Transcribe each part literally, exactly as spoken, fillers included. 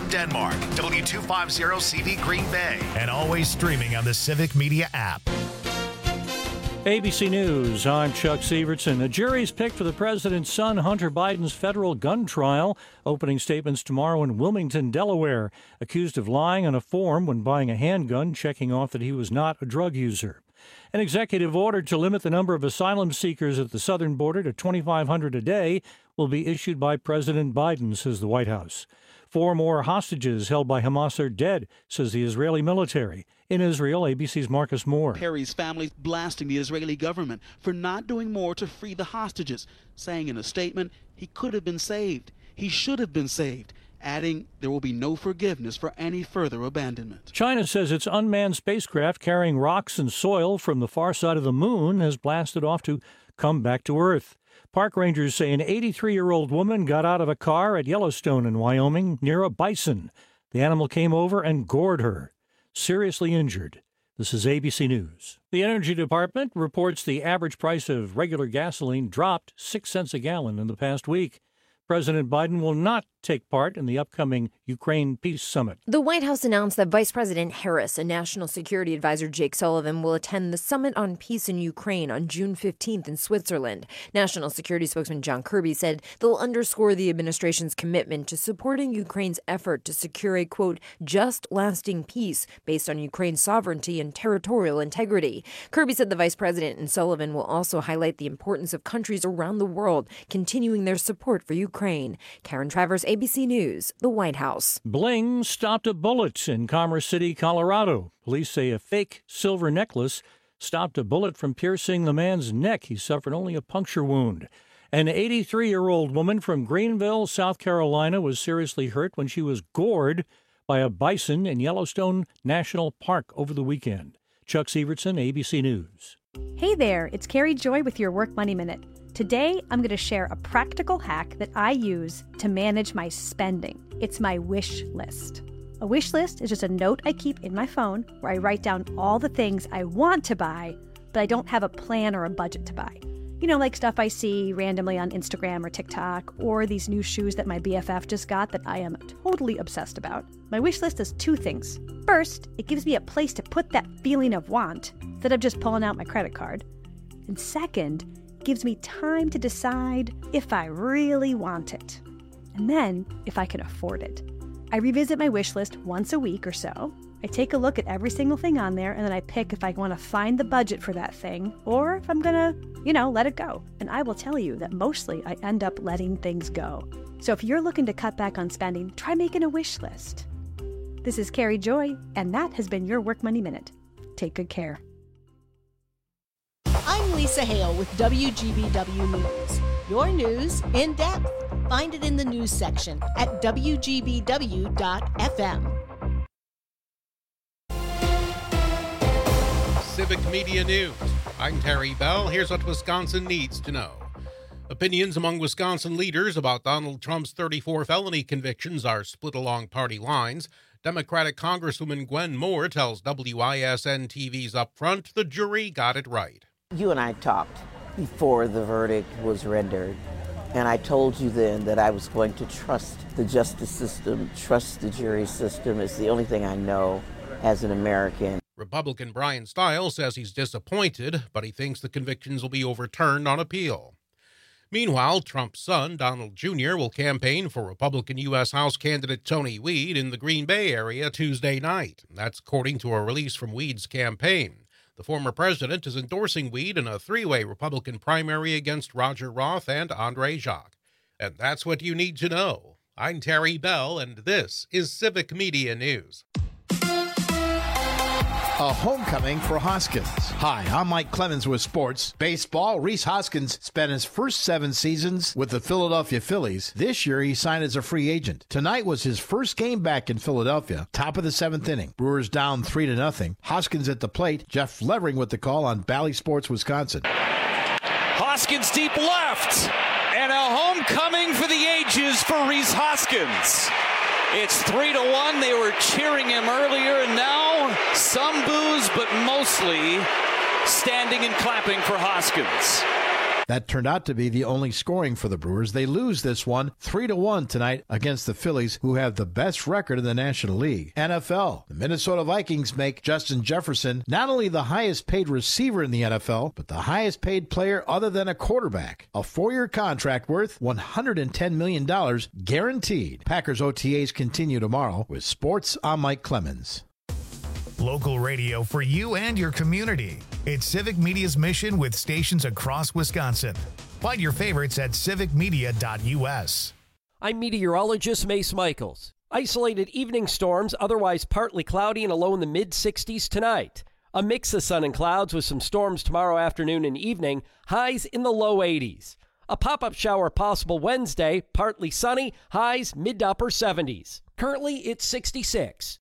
from Denmark, W two fifty C V Green Bay, and always streaming on the Civic Media app. A B C News, I'm Chuck Sievertson. A jury's picked for the president's son, Hunter Biden's federal gun trial. Opening statements tomorrow in Wilmington, Delaware. Accused of lying on a form when buying a handgun, checking off that he was not a drug user. An executive order to limit the number of asylum seekers at the southern border to twenty-five hundred a day will be issued by President Biden, says the White House. Four more hostages held by Hamas are dead, says the Israeli military. In Israel, A B C's Marcus Moore. Perry's family blasting the Israeli government for not doing more to free the hostages, saying in a statement he could have been saved. He should have been saved, adding there will be no forgiveness for any further abandonment. China says its unmanned spacecraft carrying rocks and soil from the far side of the moon has blasted off to come back to Earth. Park rangers say an eighty-three-year-old woman got out of a car at Yellowstone in Wyoming near a bison. The animal came over and gored her, seriously injured. This is A B C News. The Energy Department reports the average price of regular gasoline dropped six cents a gallon in the past week. President Biden will not take part in the upcoming Ukraine Peace Summit. The White House announced that Vice President Harris and National Security Advisor Jake Sullivan will attend the Summit on Peace in Ukraine on June fifteenth in Switzerland. National Security spokesman John Kirby said they'll underscore the administration's commitment to supporting Ukraine's effort to secure a, quote, just lasting peace based on Ukraine's sovereignty and territorial integrity. Kirby said the vice president and Sullivan will also highlight the importance of countries around the world continuing their support for Ukraine. Karen Travers, A B C News, the White House. Bling stopped a bullet in Commerce City, Colorado. Police say a fake silver necklace stopped a bullet from piercing the man's neck. He suffered only a puncture wound. An eighty-three-year-old woman from Greenville, South Carolina, was seriously hurt when she was gored by a bison in Yellowstone National Park over the weekend. Chuck Sievertson, A B C News. Hey there, it's Carrie Joy with your Work Money Minute. Today, I'm going to share a practical hack that I use to manage my spending. It's my wish list. A wish list is just a note I keep in my phone where I write down all the things I want to buy, but I don't have a plan or a budget to buy. You know, like stuff I see randomly on Instagram or TikTok, or these new shoes that my B F F just got that I am totally obsessed about. My wish list does two things. First, it gives me a place to put that feeling of want instead of just pulling out my credit card. And second, gives me time to decide if I really want it, and then if I can afford it. I revisit my wish list once a week or so. I take a look at every single thing on there, and then I pick if I want to find the budget for that thing, or if I'm gonna, you know, let it go. And I will tell you that mostly I end up letting things go. So if you're looking to cut back on spending, try making a wish list. This is Carrie Joy, and that has been your Work Money Minute. Take good care. I'm Lisa Hale with W G B W News. Your news in depth. Find it in the news section at W G B W dot F M. Civic Media News. I'm Terry Bell. Here's what Wisconsin needs to know. Opinions among Wisconsin leaders about Donald Trump's thirty-four felony convictions are split along party lines. Democratic Congresswoman Gwen Moore tells W I S N T V's Upfront the jury got it right. You and I talked before the verdict was rendered, and I told you then that I was going to trust the justice system, trust the jury system. It's the only thing I know as an American. Republican Brian Stiles says he's disappointed, but he thinks the convictions will be overturned on appeal. Meanwhile, Trump's son, Donald Junior, will campaign for Republican U S House candidate Tony Weed in the Green Bay area Tuesday night. That's according to a release from Weed's campaign. The former president is endorsing Weed in a three-way Republican primary against Roger Roth and Andre Jacques. And that's what you need to know. I'm Terry Bell, and this is Civic Media News. A homecoming for Hoskins. Hi, I'm Mike Clemens with sports. Baseball, Rhys Hoskins spent his first seven seasons with the Philadelphia Phillies. This year, he signed as a free agent. Tonight was his first game back in Philadelphia. Top of the seventh inning. Brewers down three to nothing. Hoskins at the plate. Jeff Levering with the call on Bally Sports, Wisconsin. Hoskins deep left. And a homecoming for the ages for Rhys Hoskins. It's three to one. They were cheering him earlier, and now some boos, but mostly standing and clapping for Hoskins. That turned out to be the only scoring for the Brewers. They lose this one three to one tonight against the Phillies, who have the best record in the National League. N F L. The Minnesota Vikings make Justin Jefferson not only the highest paid receiver in the N F L, but the highest paid player other than a quarterback. A four-year contract worth one hundred ten million dollars guaranteed. Packers O T As continue tomorrow. With sports, I'm Mike Clemens. Local radio for you and your community. It's Civic Media's mission with stations across Wisconsin. Find your favorites at civic media dot u s. I'm meteorologist Mace Michaels. Isolated evening storms, otherwise partly cloudy and a low in the mid sixties tonight. A mix of sun and clouds with some storms tomorrow afternoon and evening, highs in the low eighties. A pop-up shower possible Wednesday, partly sunny, highs mid to upper seventies. Currently, it's sixty-six.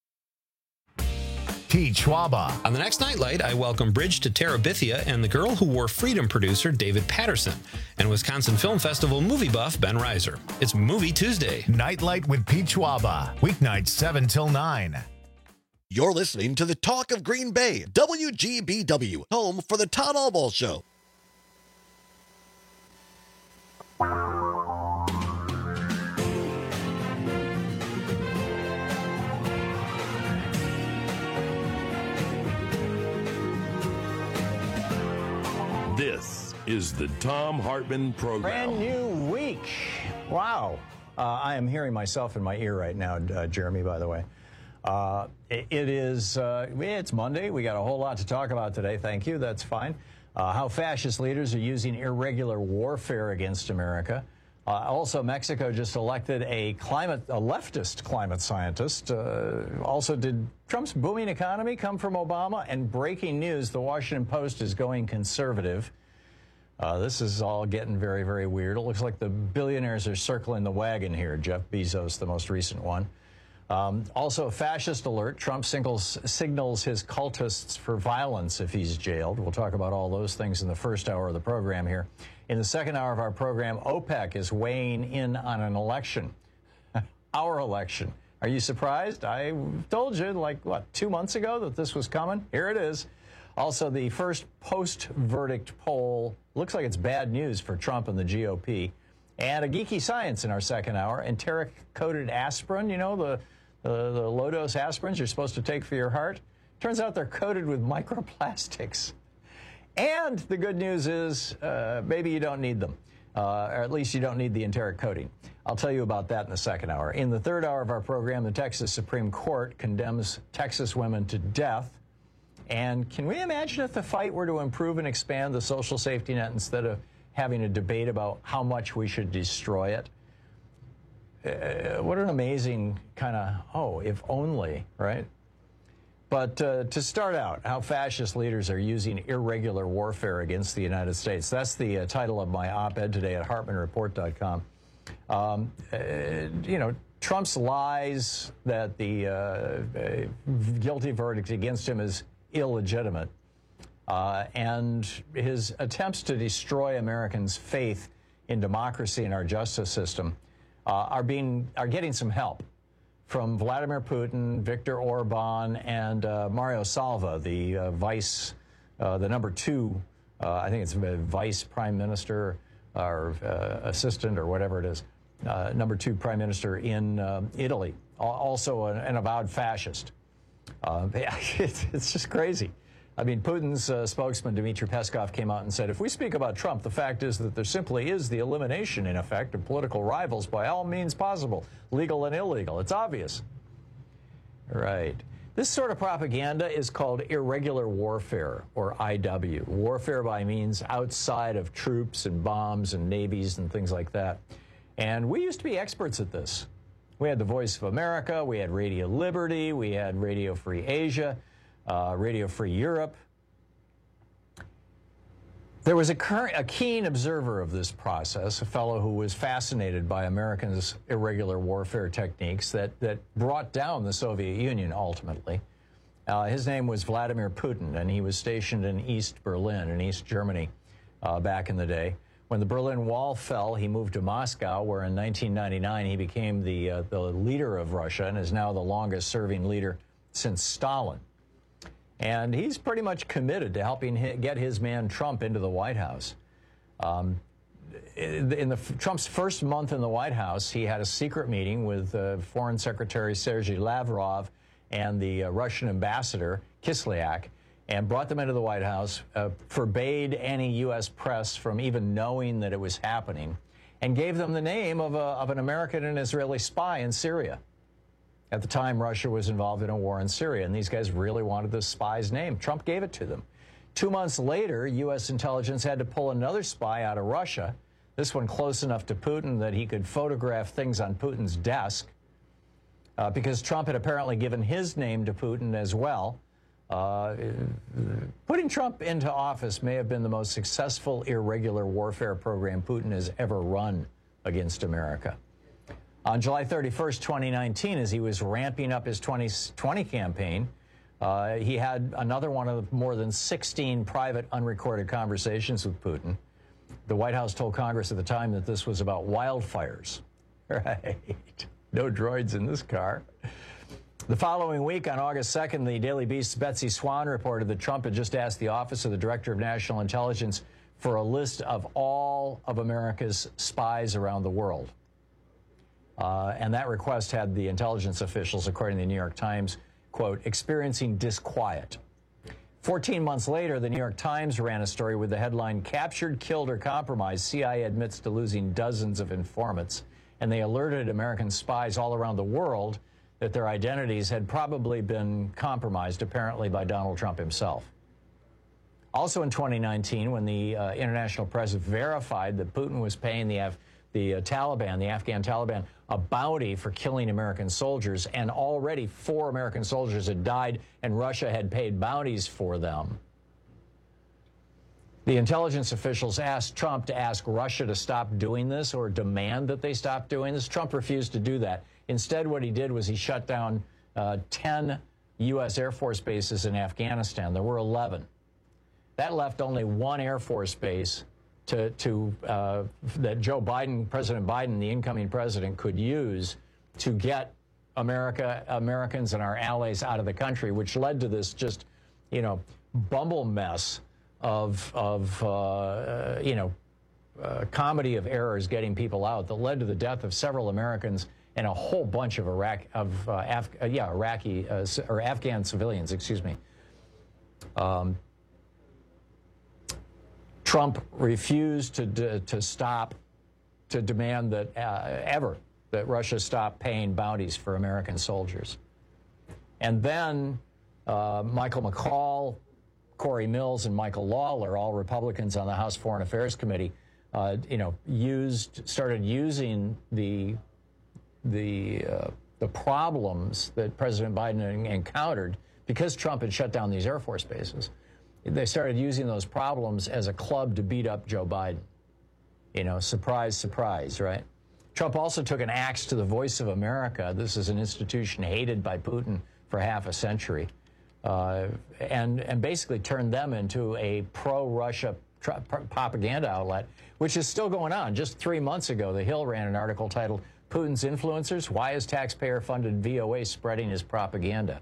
Pete Schwaba. On the next Nightlight, I welcome Bridge to Terabithia and the Girl Who Wore Freedom producer David Patterson and Wisconsin Film Festival movie buff Ben Reiser. It's Movie Tuesday. Nightlight with Pete Schwaba. Weeknights seven till nine. You're listening to the Talk of Green Bay, W G B W, home for the Todd Albaugh Show. This is the Thom Hartmann Program. Brand new week. Wow. Uh, I am hearing myself in my ear right now, uh, Jeremy, by the way. Uh, it, it is, uh, it's Monday. We got a whole lot to talk about today. Thank you. That's fine. Uh, how fascist leaders are using irregular warfare against America. Uh, also, Mexico just elected a climate, a leftist climate scientist. Uh, also, did Trump's booming economy come from Obama? And breaking news, the Washington Post is going conservative. Uh, this is all getting very, very weird. It looks like the billionaires are circling the wagon here. Jeff Bezos, the most recent one. Um, also, a fascist alert. Trump signals, signals his cultists for violence if he's jailed. We'll talk about all those things in the first hour of the program here. In the second hour of our program, OPEC is weighing in on an election. Our election. Are you surprised? I told you, like, what, two months ago that this was coming? Here it is. Also, the first post-verdict poll looks like it's bad news for Trump and the G O P. And a geeky science in our second hour. Enteric-coated aspirin, you know, the, the, the low-dose aspirins you're supposed to take for your heart. Turns out they're coated with microplastics. And the good news is uh, maybe you don't need them, uh, or at least you don't need the enteric coating. I'll tell you about that in the second hour. In the third hour of our program, the Texas Supreme Court condemns Texas women to death. And can we imagine if the fight were to improve and expand the social safety net instead of having a debate about how much we should destroy it? Uh, what an amazing kind of, oh, if only, right? But uh, to start out, how fascist leaders are using irregular warfare against the United States. That's the uh, title of my op-ed today at Hartman Report dot com. Um, uh, you know, Trump's lies that the uh, uh, guilty verdict against him is illegitimate, uh, and his attempts to destroy Americans' faith in democracy and our justice system uh, are being are getting some help from Vladimir Putin, Viktor Orban, and uh, Mario Salva, the uh, vice, uh, the number two, uh, I think it's vice prime minister or uh, assistant or whatever it is, uh, number two prime minister in uh, Italy, also an, an avowed fascist. Uh, it's, it's just crazy. I mean, Putin's uh, spokesman, Dmitry Peskov, came out and said, if we speak about Trump, the fact is that there simply is the elimination, in effect, of political rivals by all means possible, legal and illegal. It's obvious. Right. This sort of propaganda is called irregular warfare, or I W. Warfare by means outside of troops and bombs and navies and things like that. And we used to be experts at this. We had the Voice of America, we had Radio Liberty, we had Radio Free Asia, uh, Radio Free Europe. There was a, current, a keen observer of this process, a fellow who was fascinated by Americans' irregular warfare techniques that, that brought down the Soviet Union ultimately. Uh, his name was Vladimir Putin, and he was stationed in East Berlin, in East Germany, uh, back in the day. When the Berlin Wall fell, he moved to Moscow, where in nineteen ninety-nine he became the, uh, the leader of Russia and is now the longest-serving leader since Stalin. And he's pretty much committed to helping hit, get his man Trump into the White House. Um, in the Trump's first month in the White House, he had a secret meeting with uh, Foreign Secretary Sergei Lavrov and the uh, Russian ambassador Kislyak, and brought them into the White House, uh, forbade any U S press from even knowing that it was happening, and gave them the name of, a, of an American and Israeli spy in Syria. At the time, Russia was involved in a war in Syria, and these guys really wanted this spy's name. Trump gave it to them. Two months later, U S intelligence had to pull another spy out of Russia, this one close enough to Putin that he could photograph things on Putin's desk, uh, because Trump had apparently given his name to Putin as well. Uh, putting Trump into office may have been the most successful irregular warfare program Putin has ever run against America. On July thirty-first, twenty nineteen, as he was ramping up his twenty twenty campaign, uh, he had another one of more than sixteen private unrecorded conversations with Putin. The White House told Congress at the time that this was about wildfires. Right. No droids in this car. The following week, on August second, the Daily Beast's Betsy Swan reported that Trump had just asked the Office of the Director of National Intelligence for a list of all of America's spies around the world. Uh, and that request had the intelligence officials, according to the New York Times, quote, experiencing disquiet. Fourteen months later, the New York Times ran a story with the headline, Captured, Killed, or Compromised, C I A admits to losing dozens of informants. And they alerted American spies all around the world that their identities had probably been compromised, apparently by Donald Trump himself. Also in twenty nineteen, when the uh, international press verified that Putin was paying the, Af the uh, Taliban, the Afghan Taliban, a bounty for killing American soldiers, and already four American soldiers had died, and Russia had paid bounties for them, the intelligence officials asked Trump to ask Russia to stop doing this or demand that they stop doing this. Trump refused to do that. Instead, what he did was he shut down uh, ten U S Air Force bases in Afghanistan. There were eleven. That left only one Air Force base to, to uh, that Joe Biden, President Biden, the incoming president, could use to get America, Americans and our allies out of the country, which led to this just, you know, bumble mess of, of uh, you know, uh, comedy of errors getting people out that led to the death of several Americans and a whole bunch of Iraq of uh, Af uh, yeah Iraqi uh, or Afghan civilians. Excuse me. Um, Trump refused to to stop to demand that uh, ever that Russia stop paying bounties for American soldiers, and then uh, Michael McCaul, Corey Mills, and Michael Lawler, all Republicans on the House Foreign Affairs Committee, uh, you know, used started using the the uh, the problems that President Biden encountered because Trump had shut down these Air Force bases. They started using those problems as a club to beat up Joe Biden. You know, surprise, surprise, right? Trump also took an axe to the Voice of America. This is an institution hated by Putin for half a century. Uh, and, and basically turned them into a pro-Russia propaganda outlet, which is still going on. Just three months ago, The Hill ran an article titled, Putin's Influencers, Why is Taxpayer-Funded V O A Spreading His Propaganda?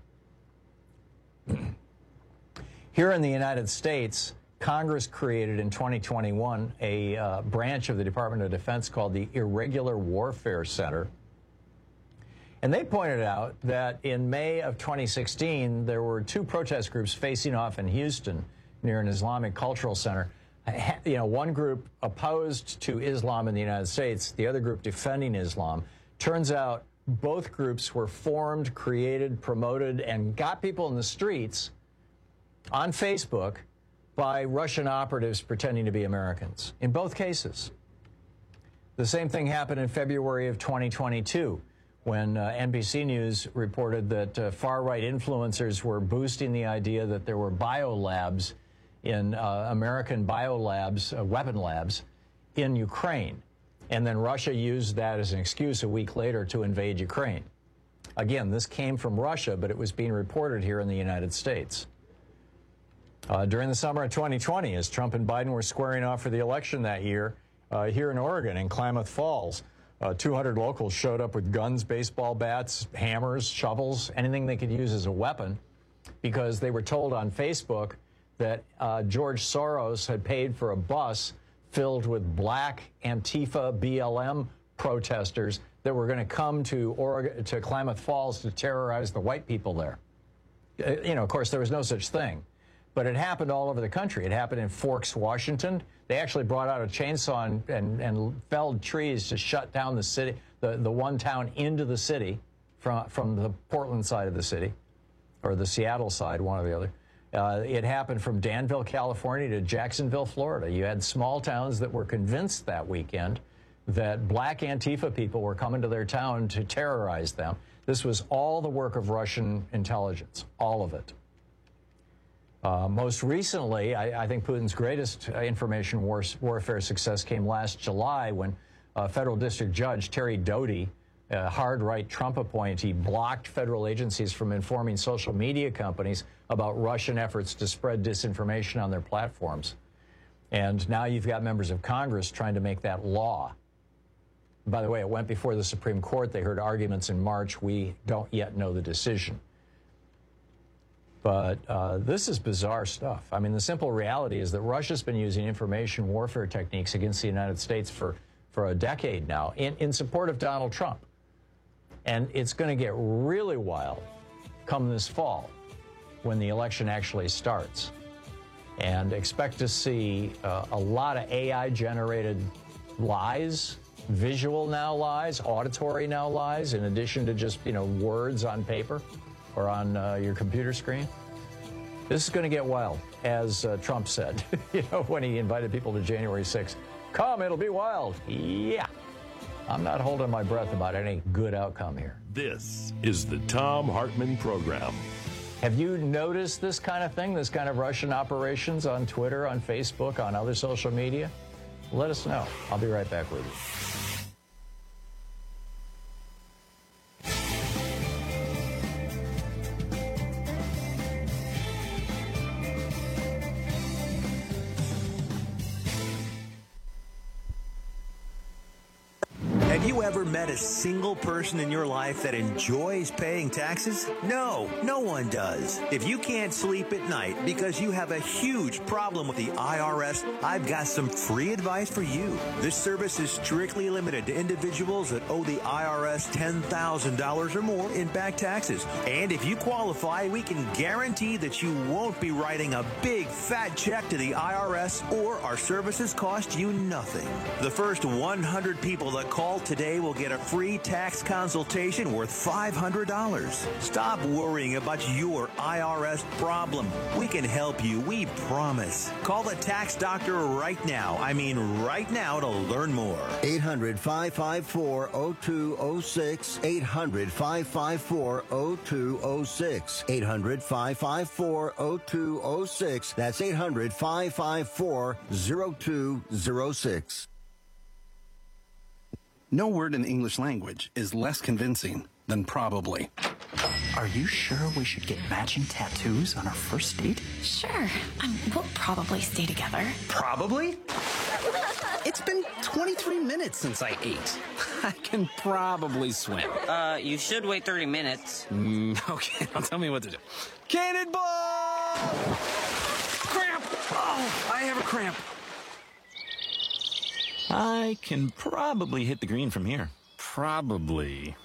Here in the United States, Congress created in twenty twenty-one a uh, branch of the Department of Defense called the Irregular Warfare Center. And they pointed out that in May of twenty sixteen, there were two protest groups facing off in Houston near an Islamic cultural center. You know, one group opposed to Islam in the United States, the other group defending Islam. Turns out both groups were formed, created, promoted, and got people in the streets on Facebook by Russian operatives pretending to be Americans, in both cases. The same thing happened in February of twenty twenty-two. When uh, N B C News reported that uh, far-right influencers were boosting the idea that there were biolabs in uh, American biolabs, uh, weapon labs, in Ukraine. And then Russia used that as an excuse a week later to invade Ukraine. Again, this came from Russia, but it was being reported here in the United States. Uh, during the summer of twenty twenty, as Trump and Biden were squaring off for the election that year, uh, here in Oregon, in Klamath Falls, Uh, two hundred locals showed up with guns, baseball bats, hammers, shovels, anything they could use as a weapon, because they were told on Facebook that uh, George Soros had paid for a bus filled with black Antifa B L M protesters that were going to come to Oregon, to Klamath Falls to terrorize the white people there. You know, of course, there was no such thing. But it happened all over the country. It happened in Forks, Washington. They actually brought out a chainsaw and, and, and felled trees to shut down the city, the, the one town into the city from, from the Portland side of the city, or the Seattle side, one or the other. Uh, it happened from Danville, California to Jacksonville, Florida. You had small towns that were convinced that weekend that black Antifa people were coming to their town to terrorize them. This was all the work of Russian intelligence, all of it. Uh, most recently, I, I think Putin's greatest uh, information war, warfare success came last July when a federal district judge, Terry Doty, a hard-right Trump appointee, blocked federal agencies from informing social media companies about Russian efforts to spread disinformation on their platforms. And now you've got members of Congress trying to make that law. By the way, it went before the Supreme Court. They heard arguments in March. We don't yet know the decision. But uh, this is bizarre stuff. I mean, the simple reality is that Russia's been using information warfare techniques against the United States for, for a decade now in, in support of Donald Trump. And it's going to get really wild come this fall when the election actually starts. And expect to see uh, a lot of A I-generated lies, visual now lies, auditory now lies, in addition to just, you know, words on paper or on uh, your computer screen. This is going to get wild, as uh, Trump said, you know, when he invited people to January sixth. Come, it'll be wild. Yeah. I'm not holding my breath about any good outcome here. This is the Thom Hartmann Program. Have you noticed this kind of thing, this kind of Russian operations on Twitter, on Facebook, on other social media? Let us know. I'll be right back with you. Have you ever met a single person in your life that enjoys paying taxes? No, no one does. If you can't sleep at night because you have a huge problem with the I R S, I've got some free advice for you. This service is strictly limited to individuals that owe the I R S ten thousand dollars or more in back taxes. And if you qualify, we can guarantee that you won't be writing a big fat check to the I R S, or our services cost you nothing. The first one hundred people that call today will get a free tax consultation worth five hundred dollars. Stop worrying about your I R S problem. We can help you, we promise. Call the tax doctor right now. I mean right now to learn more. eight hundred, five five four, zero two zero six. eight hundred, five five four, zero two zero six. eight hundred, five five four, zero two zero six. That's eight hundred, five five four, zero two zero six. No word in the English language is less convincing than probably. Are you sure we should get matching tattoos on our first date? Sure. Um, we'll probably stay together. Probably? It's been twenty-three minutes since I ate. I can probably swim. Uh, you should wait thirty minutes. Mm, okay, now tell me what to do. Cannonball! Cramp! Oh, I have a cramp. I can probably hit the green from here. Probably.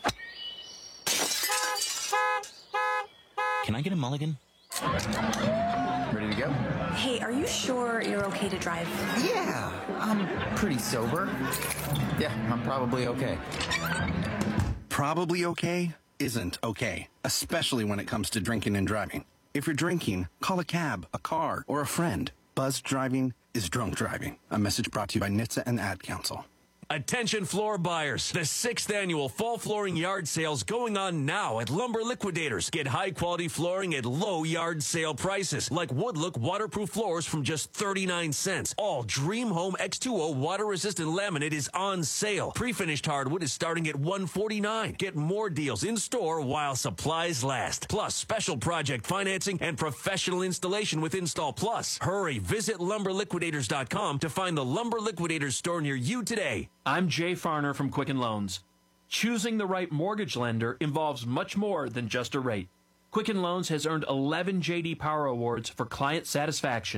Can I get a mulligan? Ready to go? Hey, are you sure you're okay to drive? Yeah, I'm pretty sober. Yeah, I'm probably okay. Probably okay isn't okay, especially when it comes to drinking and driving. If you're drinking, call a cab, a car, or a friend. Buzzed driving is drunk driving. A message brought to you by N H T S A and Ad Council. Attention floor buyers. The sixth annual fall flooring yard sales going on now at Lumber Liquidators. Get high quality flooring at low yard sale prices, like Woodlook waterproof floors from just thirty-nine cents. All Dream Home X two O water resistant laminate is on sale. Pre-finished hardwood is starting at one forty-nine. Get more deals in store while supplies last. Plus special project financing and professional installation with Install Plus. Hurry, visit lumber liquidators dot com to find the Lumber Liquidators store near you today. I'm Jay Farner from Quicken Loans. Choosing the right mortgage lender involves much more than just a rate. Quicken Loans has earned eleven J D Power Awards for client satisfaction.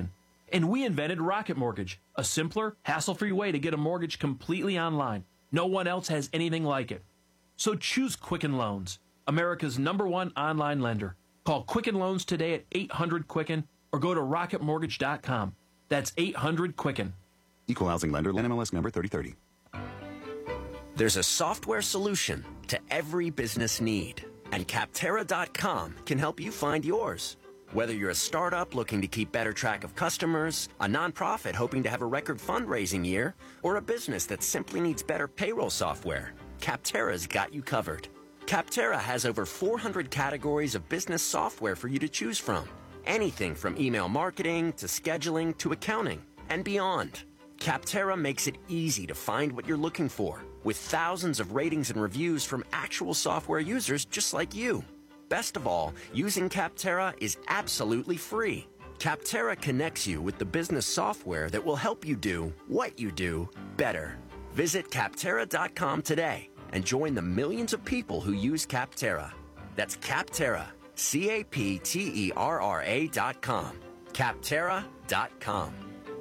And we invented Rocket Mortgage, a simpler, hassle-free way to get a mortgage completely online. No one else has anything like it. So choose Quicken Loans, America's number one online lender. Call Quicken Loans today at eight hundred Quicken or go to rocket mortgage dot com. That's eight hundred Quicken. Equal housing lender, N M L S number thirty thirty. There's a software solution to every business need, and Capterra dot com can help you find yours. Whether you're a startup looking to keep better track of customers, a nonprofit hoping to have a record fundraising year, or a business that simply needs better payroll software, Capterra's got you covered. Capterra has over four hundred categories of business software for you to choose from. Anything from email marketing to scheduling to accounting and beyond. Capterra makes it easy to find what you're looking for, with thousands of ratings and reviews from actual software users just like you. Best of all, using Capterra is absolutely free. Capterra connects you with the business software that will help you do what you do better. Visit Capterra dot com today and join the millions of people who use Capterra. That's Capterra, C A P T E R R A dot com. Capterra dot com.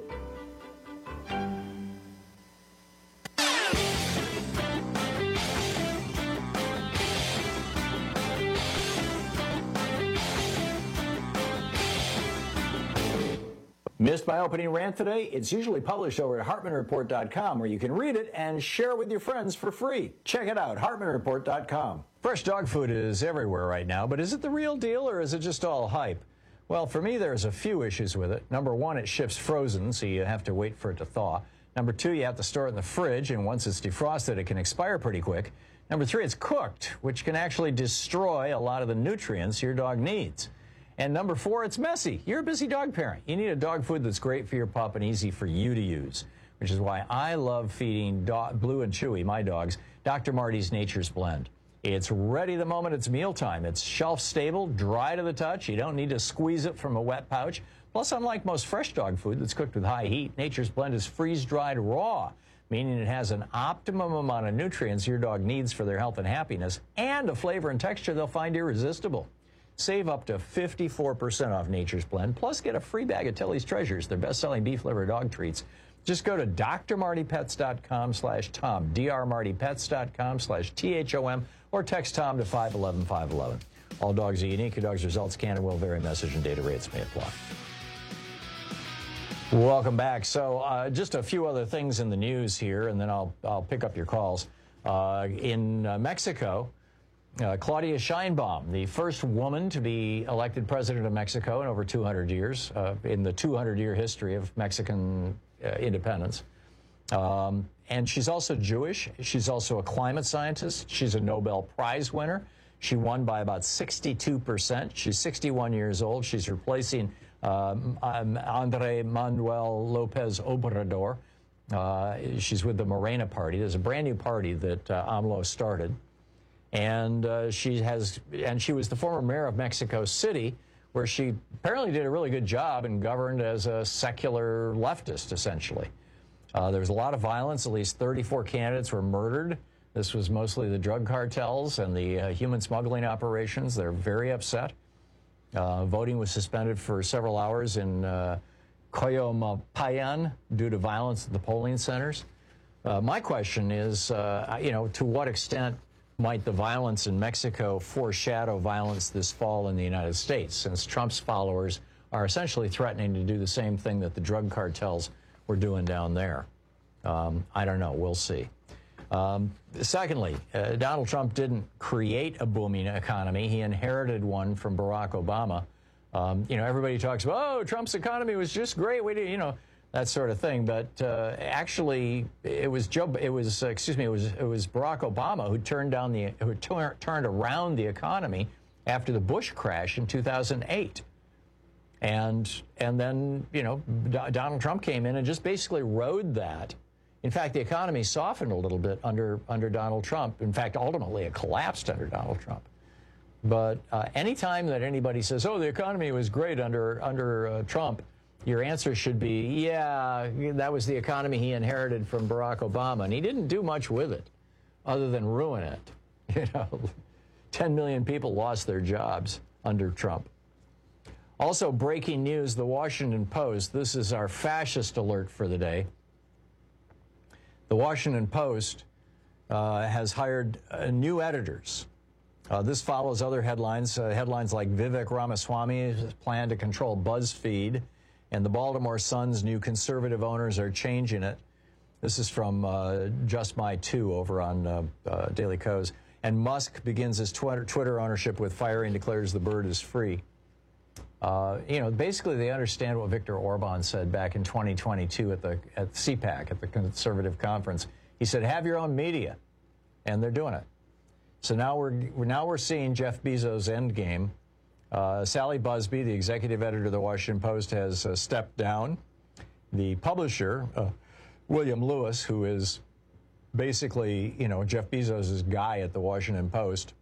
Missed my opening rant today? It's usually published over at Hartman Report dot com, where you can read it and share it with your friends for free. Check it out, Hartman Report dot com. Fresh dog food is everywhere right now, but is it the real deal or is it just all hype? Well, for me, there's a few issues with it. Number one, it ships frozen, so you have to wait for it to thaw. Number two, you have to store it in the fridge, and once it's defrosted, it can expire pretty quick. Number three, it's cooked, which can actually destroy a lot of the nutrients your dog needs. And number four, it's messy. You're a busy dog parent. You need a dog food that's great for your pup and easy for you to use, which is why I love feeding dog, Blue and Chewy, my dogs, Doctor Marty's Nature's Blend. It's ready the moment it's mealtime. It's shelf-stable, dry to the touch. You don't need to squeeze it from a wet pouch. Plus, unlike most fresh dog food that's cooked with high heat, Nature's Blend is freeze-dried raw, meaning it has an optimum amount of nutrients your dog needs for their health and happiness, and a flavor and texture they'll find irresistible. Save up to fifty-four percent off Nature's Blend, plus get a free bag of Tilly's Treasures, their best-selling beef liver dog treats. Just go to D R Marty Pets dot com slash Tom, D R Marty Pets dot com slash T H O M, or text Tom to five one one five one one. All dogs are unique. Your dog's results can and will vary. Message and data rates may apply. Welcome back. So uh, just a few other things in the news here, and then I'll, I'll pick up your calls. Uh, in uh, Mexico, Uh, Claudia Sheinbaum, the first woman to be elected president of Mexico in over two hundred years, uh, in the two hundred year history of Mexican uh, independence. Um, and she's also Jewish. She's also a climate scientist. She's a Nobel Prize winner. She won by about sixty-two percent. She's sixty-one years old. She's replacing um, um, Andre Manuel Lopez Obrador. Uh, she's with the Morena Party. There's a brand new party that uh, AMLO started. And uh, she has, and she was the former mayor of Mexico City, where she apparently did a really good job and governed as a secular leftist, essentially. Uh, there was a lot of violence. At least thirty-four candidates were murdered. This was mostly the drug cartels and the uh, human smuggling operations. They're very upset. Uh, voting was suspended for several hours in uh, Coyomapayan due to violence at the polling centers. Uh, my question is, uh, you know, to what extent might the violence in Mexico foreshadow violence this fall in the United States, since Trump's followers are essentially threatening to do the same thing that the drug cartels were doing down there? Um, I don't know. We'll see. Um, secondly, uh, Donald Trump didn't create a booming economy. He inherited one from Barack Obama. Um, you know, everybody talks about, oh, Trump's economy was just great. We did, you know, that sort of thing. But uh, actually, it was Joe. It was uh, excuse me. It was it was Barack Obama who turned down the who tur turned around the economy after the Bush crash in two thousand eight, and and then you know D Donald Trump came in and just basically rode that. In fact, the economy softened a little bit under under Donald Trump. In fact, ultimately, it collapsed under Donald Trump. But uh, anytime that anybody says, "Oh, the economy was great under under uh, Trump," your answer should be, yeah, that was the economy he inherited from Barack Obama, and he didn't do much with it other than ruin it. You know, ten million people lost their jobs under Trump. Also, breaking news, the Washington Post. This is our fascist alert for the day. The Washington Post uh, has hired uh, new editors. Uh, this follows other headlines, uh, headlines like Vivek Ramaswamy's plan to control BuzzFeed, and the Baltimore Sun's new conservative owners are changing it. This is from uh, Just My Two over on uh, uh, Daily Kos. And Musk begins his Twitter, Twitter ownership with firing, declares the bird is free. Uh, you know, basically they understand what Viktor Orban said back in twenty twenty-two at the at C PAC, at the conservative conference. He said, have your own media. And they're doing it. So now we're, now we're seeing Jeff Bezos' endgame. Uh, Sally Busby, the executive editor of the Washington Post, has uh, stepped down. The publisher, uh, William Lewis, who is basically, you know, Jeff Bezos' guy at the Washington Post,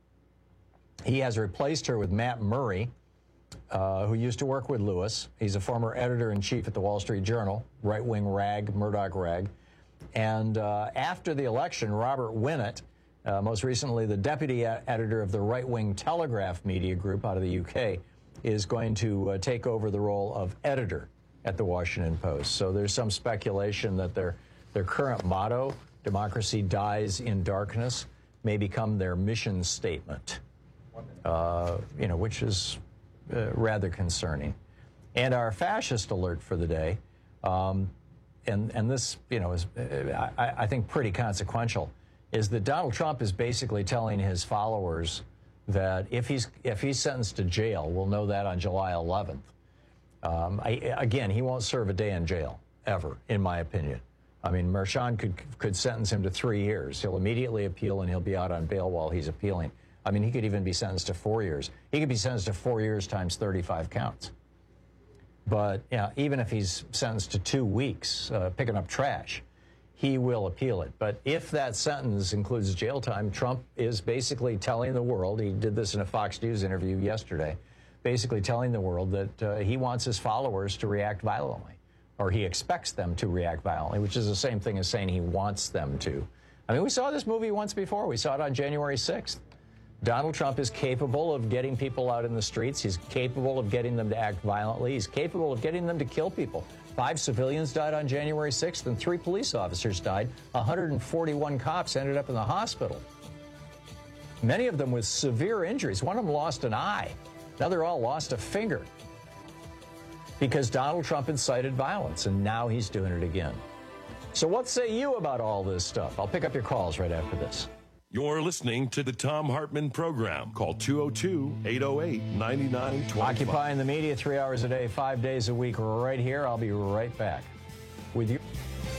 he has replaced her with Matt Murray, uh, who used to work with Lewis. He's a former editor-in-chief at the Wall Street Journal, right-wing rag, Murdoch rag. And uh, after the election, Robert Winnett, uh, most recently the deputy editor of the right-wing Telegraph Media Group out of the U K, is going to uh, take over the role of editor at the Washington Post. So there's some speculation that their, their current motto, democracy dies in darkness, may become their mission statement, uh, you know, which is uh, rather concerning. And our fascist alert for the day, um, and, and this, you know, is, uh, I, I think, pretty consequential, is that Donald Trump is basically telling his followers that if he's, if he's sentenced to jail, we'll know that on July eleventh. Um, I, again, he won't serve a day in jail, ever, in my opinion. I mean, Merchan could could sentence him to three years. He'll immediately appeal, and he'll be out on bail while he's appealing. I mean, he could even be sentenced to four years. He could be sentenced to four years times thirty-five counts. But you know, even if he's sentenced to two weeks uh, picking up trash, he will appeal it. But if that sentence includes jail time, Trump is basically telling the world, he did this in a Fox News interview yesterday, basically telling the world that uh, he wants his followers to react violently, or he expects them to react violently, which is the same thing as saying he wants them to. I mean, we saw this movie once before. We saw it on January sixth. Donald Trump is capable of getting people out in the streets. He's capable of getting them to act violently. He's capable of getting them to kill people. Five civilians died on January sixth, and three police officers died. one hundred forty-one cops ended up in the hospital, many of them with severe injuries. One of them lost an eye. Now they're all lost a finger because Donald Trump incited violence, and now he's doing it again. So what say you about all this stuff? I'll pick up your calls right after this. You're listening to the Thom Hartmann Program. Call two oh two, eight oh eight, nine nine two five. Occupying the media three hours a day, five days a week, right here. I'll be right back with you.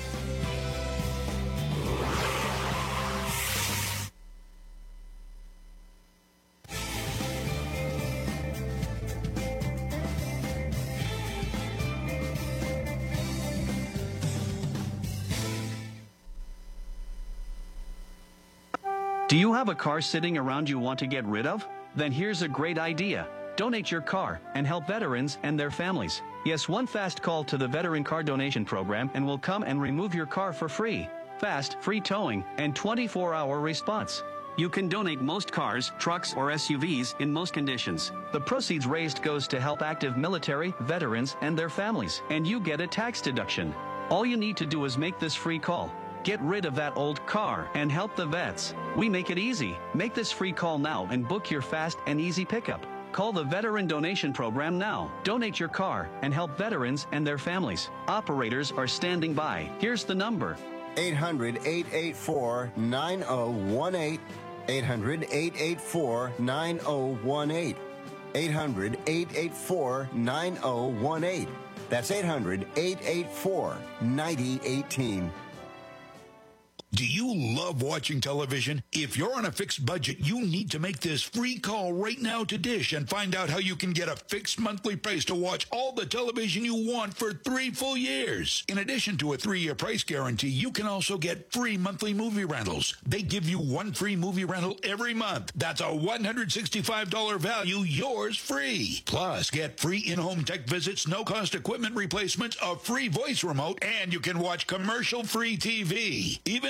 Do you have a car sitting around you want to get rid of? Then here's a great idea. Donate your car and help veterans and their families. Yes, one fast call to the Veteran Car Donation Program and we'll come and remove your car for free. Fast, free towing, and twenty-four hour response. You can donate most cars, trucks, or S U Vs in most conditions. The proceeds raised goes to help active military, veterans, and their families, and you get a tax deduction. All you need to do is make this free call. Get rid of that old car and help the vets. We make it easy. Make this free call now and book your fast and easy pickup. Call the Veteran Donation Program now. Donate your car and help veterans and their families. Operators are standing by. Here's the number. eight hundred, eight eight four, nine oh one eight. eight hundred, eight eight four, nine oh one eight. eight hundred, eight eight four, nine oh one eight. That's eight hundred, eight eight four, nine oh one eight. Do you love watching television? If you're on a fixed budget, you need to make this free call right now to Dish and find out how you can get a fixed monthly price to watch all the television you want for three full years. In addition to a three-year price guarantee, you can also get free monthly movie rentals. They give you one free movie rental every month. That's a one hundred sixty-five dollars value, yours free. Plus, get free in-home tech visits, no-cost equipment replacements, a free voice remote, and you can watch commercial-free T V. Even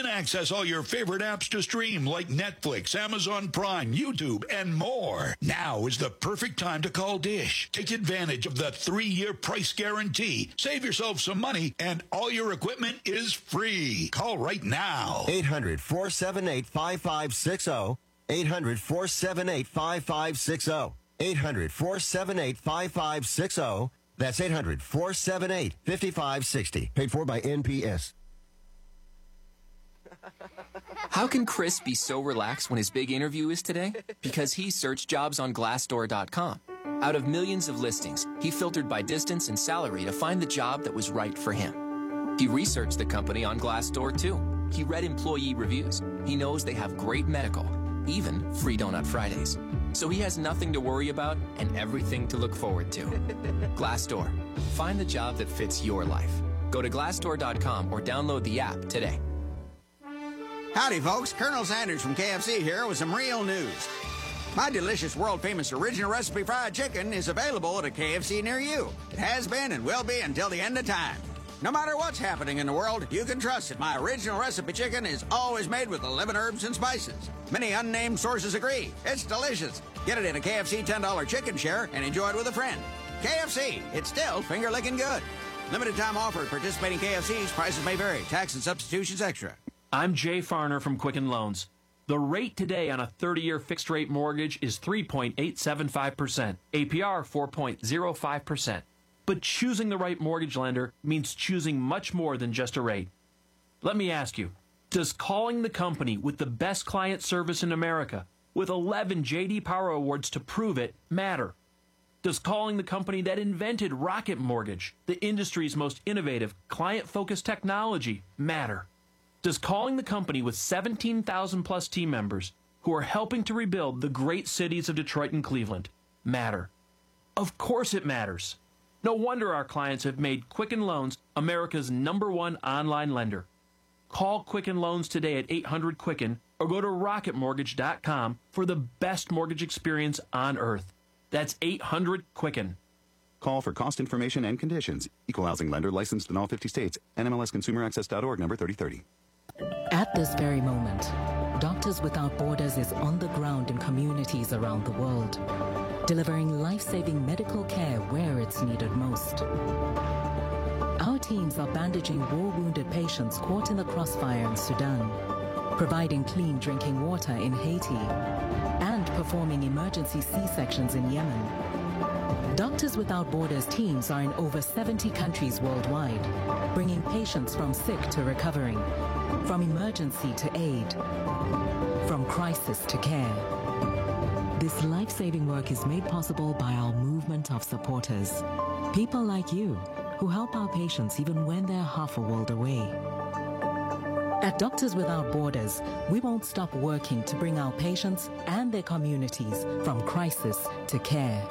access all your favorite apps to stream like Netflix, Amazon Prime, YouTube, and more. Now is the perfect time to call Dish. Take advantage of the three-year price guarantee. Save yourself some money, and all your equipment is free. Call right now. eight hundred, four seven eight, five five six zero. eight hundred, four seven eight, five five six zero. eight hundred, four seven eight, five five six zero. That's eight hundred, four seven eight, five five six zero. Paid for by N P S. How can Chris be so relaxed when his big interview is today? Because he searched jobs on Glassdoor dot com. Out of millions of listings, he filtered by distance and salary to find the job that was right for him. He researched the company on Glassdoor too. He read employee reviews. He knows they have great medical, even free Donut Fridays. So he has nothing to worry about and everything to look forward to. Glassdoor. Find the job that fits your life. Go to Glassdoor dot com or download the app today. Howdy, folks. Colonel Sanders from K F C here with some real news. My delicious, world-famous original recipe fried chicken is available at a K F C near you. It has been and will be until the end of time. No matter what's happening in the world, you can trust that my original recipe chicken is always made with eleven herbs and spices. Many unnamed sources agree. It's delicious. Get it in a K F C ten dollar chicken share and enjoy it with a friend. K F C, it's still finger-licking good. Limited time offer at participating K F Cs. Prices may vary. Tax and substitutions extra. I'm Jay Farner from Quicken Loans. The rate today on a thirty-year fixed-rate mortgage is three point eight seven five percent, A P R four point zero five percent. But choosing the right mortgage lender means choosing much more than just a rate. Let me ask you, does calling the company with the best client service in America, with eleven J D Power Awards to prove it, matter? Does calling the company that invented Rocket Mortgage, the industry's most innovative, client-focused technology, matter? Does calling the company with seventeen thousand plus team members who are helping to rebuild the great cities of Detroit and Cleveland matter? Of course it matters. No wonder our clients have made Quicken Loans America's number one online lender. Call Quicken Loans today at eight hundred Quicken or go to rocket mortgage dot com for the best mortgage experience on earth. That's eight hundred Quicken. Call for cost information and conditions. Equal housing lender licensed in all fifty states. N M L S consumer access dot org number thirty thirty. At this very moment, Doctors Without Borders is on the ground in communities around the world, delivering life-saving medical care where it's needed most. Our teams are bandaging war-wounded patients caught in the crossfire in Sudan, providing clean drinking water in Haiti, and performing emergency C-sections in Yemen. Doctors Without Borders teams are in over seventy countries worldwide, bringing patients from sick to recovering, from emergency to aid, from crisis to care. This life-saving work is made possible by our movement of supporters, people like you who help our patients even when they're half a world away. At Doctors Without Borders, we won't stop working to bring our patients and their communities from crisis to care.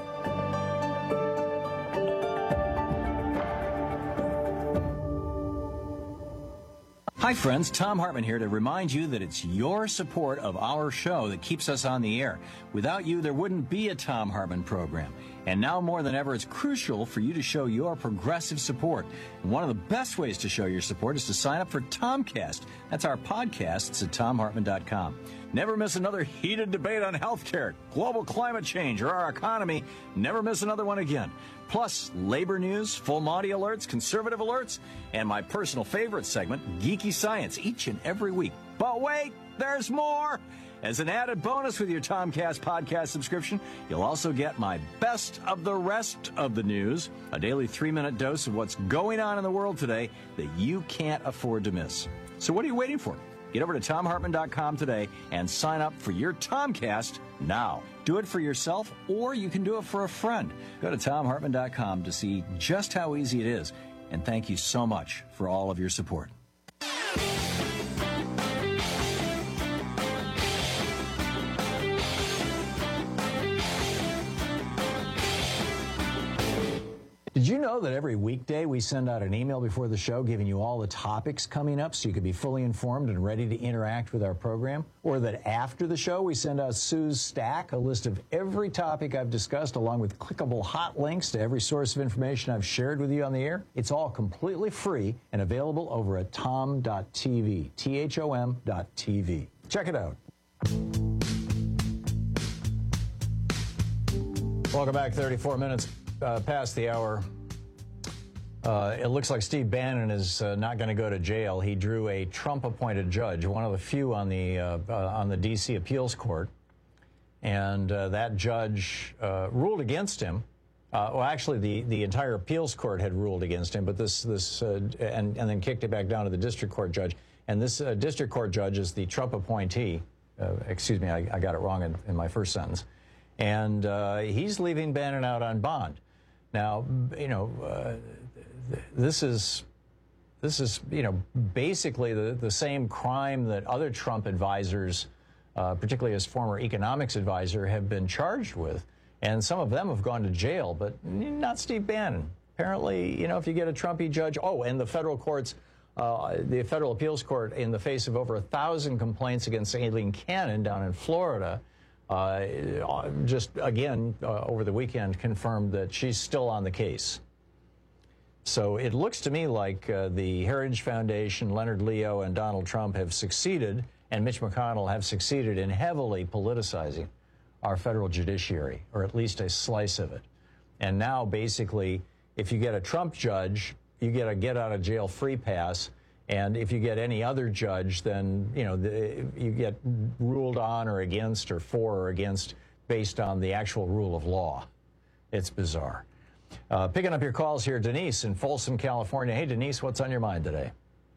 Hi friends, Tom Hartman here to remind you that it's your support of our show that keeps us on the air. Without you, there wouldn't be a Tom Hartman program. And now more than ever, it's crucial for you to show your progressive support. And one of the best ways to show your support is to sign up for Tomcast. That's our podcast. It's at tom hartman dot com. Never miss another heated debate on healthcare, global climate change, or our economy. Never miss another one again. Plus, labor news, full Monty alerts, conservative alerts, and my personal favorite segment, Geeky Science, each and every week. But wait, there's more! As an added bonus with your Tomcast podcast subscription, you'll also get my best of the rest of the news, a daily three-minute dose of what's going on in the world today that you can't afford to miss. So what are you waiting for? Get over to tom hartman dot com today and sign up for your Tomcast now. Do it for yourself, or you can do it for a friend. Go to tom hartman dot com to see just how easy it is. And thank you so much for all of your support. Did you know that every weekday we send out an email before the show giving you all the topics coming up so you can be fully informed and ready to interact with our program? Or that after the show we send out Sue's Stack, a list of every topic I've discussed along with clickable hot links to every source of information I've shared with you on the air? It's all completely free and available over at tom dot t v, T H O M dot T V. Check it out. Welcome back, thirty-four minutes uh, past the hour. Uh, it looks like Steve Bannon is uh, not going to go to jail. He drew a Trump-appointed judge, one of the few on the uh, uh, on the D C appeals court, and uh, that judge uh, ruled against him. Uh, well, actually, the, the entire appeals court had ruled against him, but this this uh, and and then kicked it back down to the district court judge. And this uh, district court judge is the Trump appointee. Uh, excuse me, I, I got it wrong in, in my first sentence. And uh, he's leaving Bannon out on bond. Now, you know, uh, th this is this is you know basically the the same crime that other Trump advisors, uh, particularly his former economics advisor, have been charged with, and some of them have gone to jail, but not Steve Bannon. Apparently, you know, if you get a Trumpy judge, oh, and the federal courts, uh, the federal appeals court, in the face of over a thousand complaints against Aileen Cannon down in Florida. Uh, just, again, uh, over the weekend, confirmed that she's still on the case. So it looks to me like uh, the Heritage Foundation, Leonard Leo, and Donald Trump have succeeded, and Mitch McConnell have succeeded in heavily politicizing our federal judiciary, or at least a slice of it. And now, basically, if you get a Trump judge, you get a get-out-of-jail-free pass. And if you get any other judge, then, you know, the, you get ruled on or against or for or against based on the actual rule of law. It's bizarre. Uh, picking up your calls here, Denise in Folsom, California. Hey, Denise, what's on your mind today?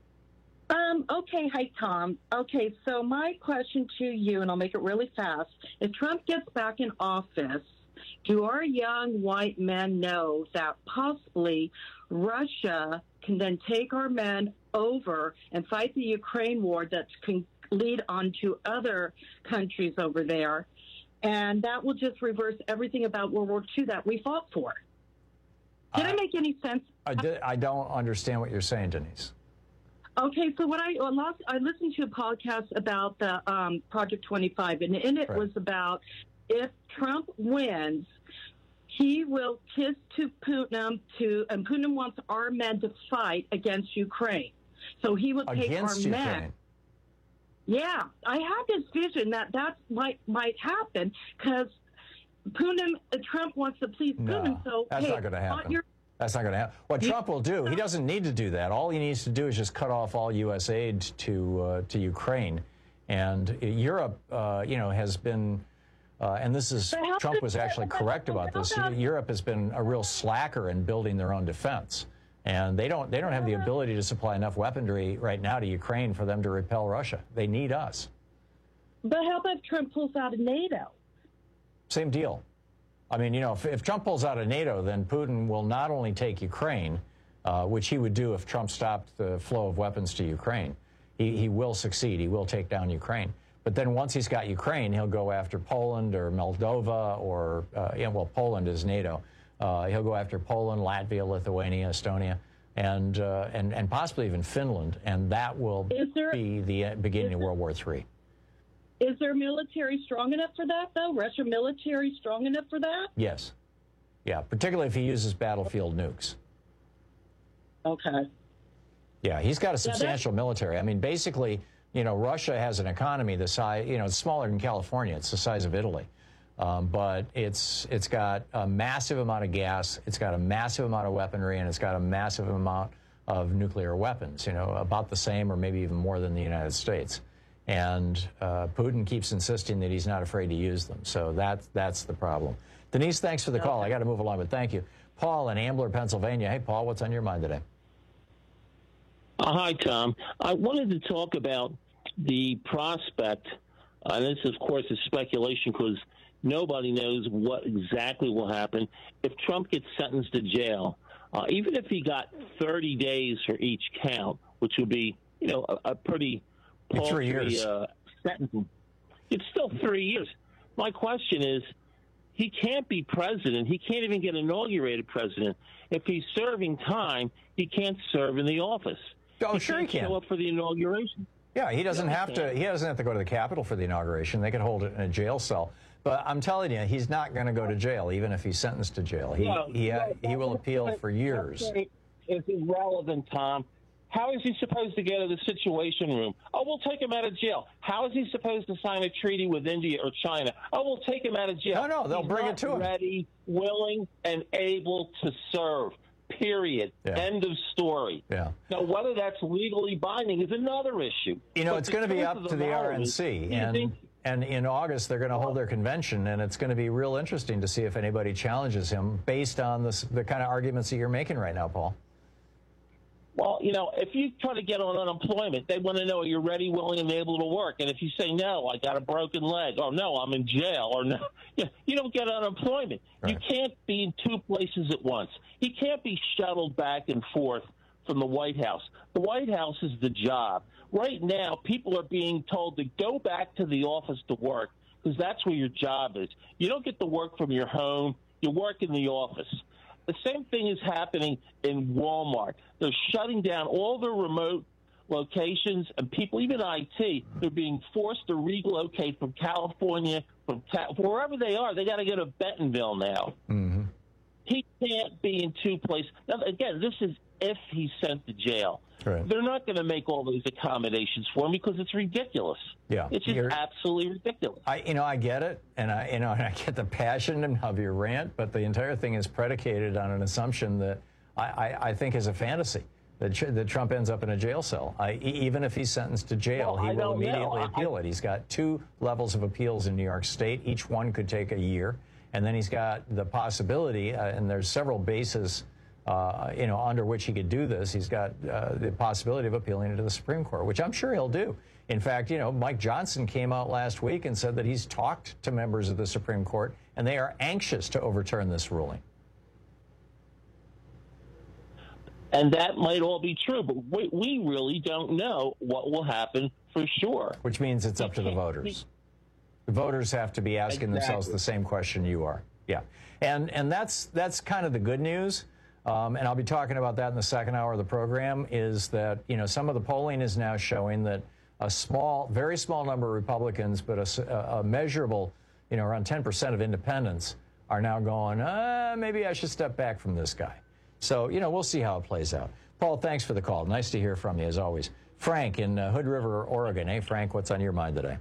Um, okay. Hi, Tom. Okay, so my question to you, and I'll make it really fast. If Trump gets back in office, do our young white men know that possibly Russia can then take our men over and fight the Ukraine war that can lead on to other countries over there? And that will just reverse everything about World War Two that we fought for. Did uh, I make any sense? I, did, I don't understand what you're saying, Denise. Okay, so what I I listened to a podcast about the um, Project twenty-five, and in it right. was about if Trump wins, he will kiss to Putin to, and Putin wants our men to fight against Ukraine. So he will take against our Ukraine. men. Yeah, I have this vision that that might might happen because Putin, uh, Trump wants to please no, Putin. So that's hey, not going to happen. Your, that's not going to happen. What Trump will do, he doesn't need to do that. All he needs to do is just cut off all U S aid to uh, to Ukraine, and Europe, uh, you know, has been. Uh, and this is, Trump was actually correct about this. Europe has been a real slacker in building their own defense. And they don't, they don't have the ability to supply enough weaponry right now to Ukraine for them to repel Russia. They need us. But how about if Trump pulls out of NATO? Same deal. I mean, you know, if, if Trump pulls out of NATO, then Putin will not only take Ukraine, uh, which he would do if Trump stopped the flow of weapons to Ukraine. He, he will succeed. He will take down Ukraine. But then once he's got Ukraine, he'll go after Poland or Moldova or, uh, yeah, well, Poland is NATO. Uh, he'll go after Poland, Latvia, Lithuania, Estonia, and, uh, and, and possibly even Finland. And that will there, be the beginning of World War Three. Is their military strong enough for that, though? Russian military strong enough for that? Yes. Yeah, particularly if he uses battlefield nukes. Okay. Yeah, he's got a substantial yeah, military. I mean, basically, you know, Russia has an economy the size, you know, it's smaller than California. It's the size of Italy. Um, but it's it's got a massive amount of gas, it's got a massive amount of weaponry, and it's got a massive amount of nuclear weapons, you know, about the same or maybe even more than the United States. And uh, Putin keeps insisting that he's not afraid to use them. So that, that's the problem. Denise, thanks for the call. I got to move along, but thank you. Paul in Ambler, Pennsylvania. Hey, Paul, what's on your mind today? Uh, hi, Tom. I wanted to talk about the prospect, uh, and this, of course, is speculation because nobody knows what exactly will happen if Trump gets sentenced to jail. Uh, even if he got thirty days for each count, which would be, you know, a, a pretty paltry uh, sentence, it's still three years. My question is, He can't be president. He can't even get inaugurated president. If he's serving time, he can't serve in the office. Oh, he sure can't he can. show up for the inauguration. Yeah, he doesn't Yeah, have he to. can. He doesn't have to go to the Capitol for the inauguration. They can hold it in a jail cell. But I'm telling you, he's not going to go to jail, even if he's sentenced to jail. He No, he uh, no, he will appeal for years. It's irrelevant, Tom. How is he supposed to get to the Situation Room? Oh, we'll take him out of jail. How is he supposed to sign a treaty with India or China? Oh, we'll take him out of jail. No, no, they'll He's bring not it to him. Ready, willing, and able to serve. Period. Yeah. End of story. Yeah. Now, whether that's legally binding is another issue. You know, But it's the going to be truth up of to the the matter R N is, C, he and thinks- and in August they're going to hold their convention, and it's going to be real interesting to see if anybody challenges him based on this, the kind of arguments that you're making right now, Paul. Well, you know, if you try to get on unemployment, they want to know you're ready, willing, and able to work. And if you say, no, I got a broken leg, or no, I'm in jail, or no, you, you don't get unemployment. Right. You can't be in two places at once. He can't be shuttled back and forth from the White House. The White House is the job. Right now, people are being told to go back to the office to work because that's where your job is. You don't get to work from your home. You work in the office. The same thing is happening in Walmart. They're shutting down all their remote locations, and people, even I T, they're being forced to relocate from California, from ta- wherever they are. They got to go to Bentonville now. Mm-hmm. He can't be in two places. Now, again, this is if he's sent to jail. Right. They're not going to make all those accommodations for him because it's ridiculous. Yeah, It's just you're- absolutely ridiculous. I, you know, I get it, and I, you know, and I get the passion of your rant, but the entire thing is predicated on an assumption that I, I, I think is a fantasy that, Tr- that Trump ends up in a jail cell. I, e- even if he's sentenced to jail, Well, he I will don't know. immediately I- appeal it. He's got two levels of appeals in New York State. Each one could take a year, and then he's got the possibility, uh, and there's several bases. Uh, you know, under which he could do this. He's got uh, the possibility of appealing it to the Supreme Court, which I'm sure he'll do. In fact, you know, Mike Johnson came out last week and said that he's talked to members of the Supreme Court, and they are anxious to overturn this ruling. And that might all be true, but we, we really don't know what will happen for sure. Which means it's up to the voters. The voters have to be asking themselves Exactly. the same question you are. Yeah. And and that's that's kind of the good news. Um, and I'll be talking about that in the second hour of the program, is that, you know, some of the polling is now showing that a small, very small number of Republicans, but a, s- a- a measurable, you know, around ten percent of independents are now going, uh, maybe I should step back from this guy. So, you know, we'll see how it plays out. Paul, thanks for the call. Nice to hear from you, as always. Frank in uh, Hood River, Oregon. Hey, Frank, what's on your mind today?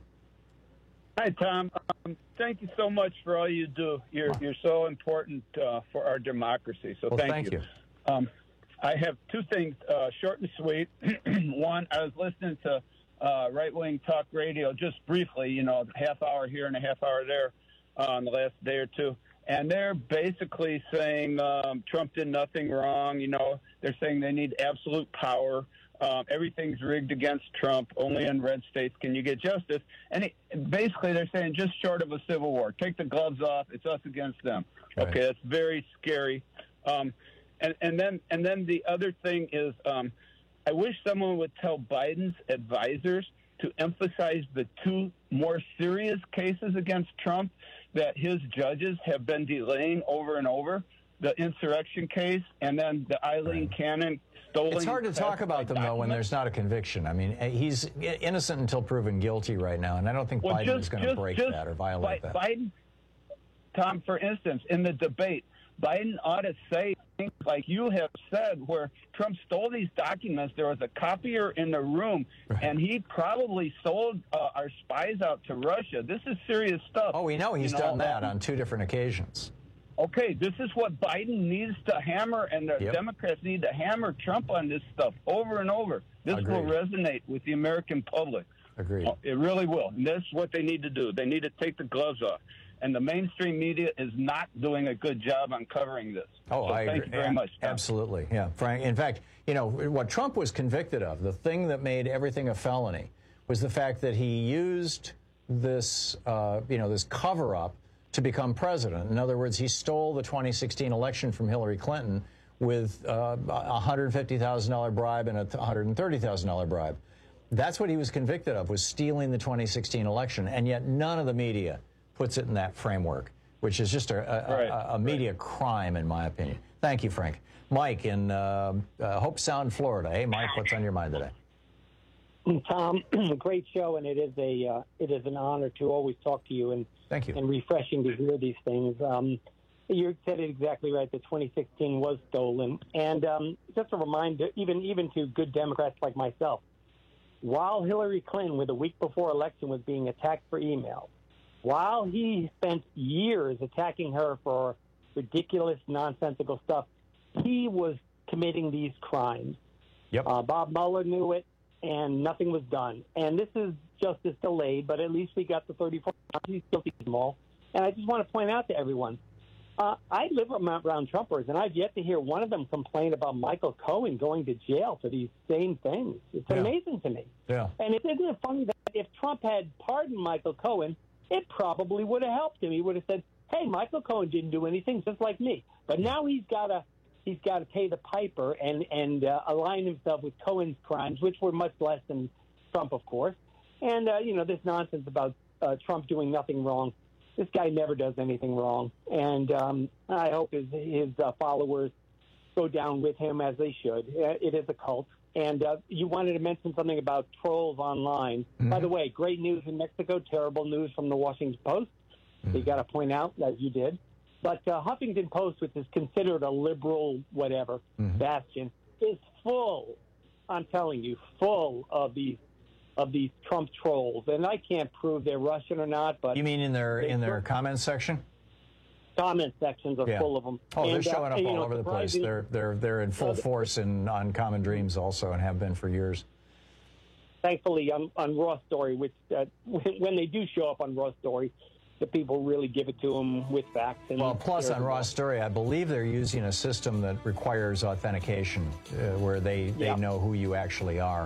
Hi, Tom. Um, thank you so much for all you do. You're you're so important uh, for our democracy. So Well, thank, thank you. you. Um, I have two things, uh, short and sweet. One, I was listening to uh, right-wing talk radio just briefly, you know, half hour here and a half hour there uh, in the last day or two. And they're basically saying um, Trump did nothing wrong. You know, they're saying they need absolute power. Um, everything's rigged against Trump. Only in red states can you get justice. And it, basically, they're saying just short of a civil war. Take the gloves off. It's us against them. Right. Okay, that's very scary. Um, and, and then and then the other thing is, um, I wish someone would tell Biden's advisors to emphasize the two more serious cases against Trump that his judges have been delaying over and over. The insurrection case and then the Eileen right. Cannon stolen. It's hard to talk about them, though, when there's not a conviction. I mean, he's innocent until proven guilty right now, and I don't think well, Biden just, is going to break just that or violate Bi- that. Biden, Tom, for instance, in the debate, Biden ought to say things like you have said, where Trump stole these documents. There was a copier in the room, right. and he probably sold uh, our spies out to Russia. This is serious stuff. Oh, we know he's you know, done that on two different occasions. Okay, this is what Biden needs to hammer, and the yep. Democrats need to hammer Trump on this stuff over and over. This Agreed. will resonate with the American public. Agreed. Oh, it really will. And that's what they need to do. They need to take the gloves off. And the mainstream media is not doing a good job on covering this. Oh, so I thank agree. you very much, Tom. Absolutely, yeah, Frank. In fact, you know, what Trump was convicted of, the thing that made everything a felony, was the fact that he used this, uh, you know, this cover-up to become president. In other words, he stole the twenty sixteen election from Hillary Clinton with uh, a one hundred fifty thousand dollar bribe and a one hundred thirty thousand dollar bribe. That's what he was convicted of, was stealing the twenty sixteen election, and yet none of the media puts it in that framework. which is just a, a, Right. a, a media crime, in my opinion. Thank you, Frank. Mike in uh, uh, Hope Sound, Florida. Hey, Mike, what's on your mind today? Tom, great show, and it is a uh, it is an honor to always talk to you, and thank you, and refreshing to hear these things. Um, you said it exactly right. That twenty sixteen was stolen, and um, just a reminder, even even to good Democrats like myself, while Hillary Clinton, with a week before election, was being attacked for email, while he spent years attacking her for ridiculous, nonsensical stuff, he was committing these crimes. Yep. Uh, Bob Mueller knew it, and nothing was done. And this is justice delayed, but at least we got the thirty-four. He's guilty of them all. And I just want to point out to everyone, uh, I live around Trumpers, and I've yet to hear one of them complain about Michael Cohen going to jail for these same things. It's Yeah. amazing to me. Yeah. And it, isn't it funny that if Trump had pardoned Michael Cohen, it probably would have helped him. He would have said, hey, Michael Cohen didn't do anything, just like me. But now he's got to he's got to pay the piper and, and uh, align himself with Cohen's crimes, which were much less than Trump, of course. And, uh, you know, this nonsense about uh, Trump doing nothing wrong. This guy never does anything wrong. And um, I hope his, his uh, followers go down with him as they should. Uh, it is a cult. And uh, you wanted to mention something about trolls online. Mm-hmm. By the way, great news in Mexico, terrible news from the Washington Post. Mm-hmm. You got to point out, as you did. But uh, Huffington Post, which is considered a liberal whatever mm-hmm. bastion, is full, I'm telling you, full of these of these Trump trolls. And I can't prove they're Russian or not. But You mean in their in their Trump. comments section? Comment sections are Yeah. full of them. Oh, they're And, uh, showing up and, you all know, over the place. surprising- They're they're they're in full Well, the- force in on Common Dreams also, and have been for years. Thankfully, on, on Raw Story, which uh, when, when they do show up on Raw Story, the people really give it to them with facts. And Well, plus on Raw Story, I believe they're using a system that requires authentication, uh, where they, they Yeah. know who you actually are.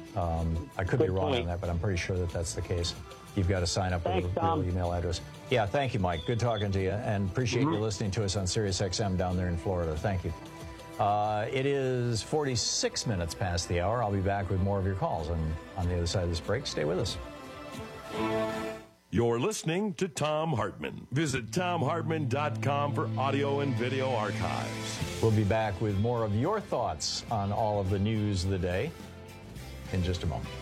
Um, I could be Good wrong point. on that, but I'm pretty sure that that's the case. You've got to sign up Thanks, with a Tom. real email address. Yeah, thank you, Mike. Good talking to you, and appreciate Mhm. you listening to us on Sirius X M down there in Florida. Thank you. Uh, it is forty-six minutes past the hour. I'll be back with more of your calls on, on the other side of this break. Stay with us. You're listening to Tom Hartman. Visit tom hartman dot com for audio and video archives. We'll be back with more of your thoughts on all of the news of the day in just a moment.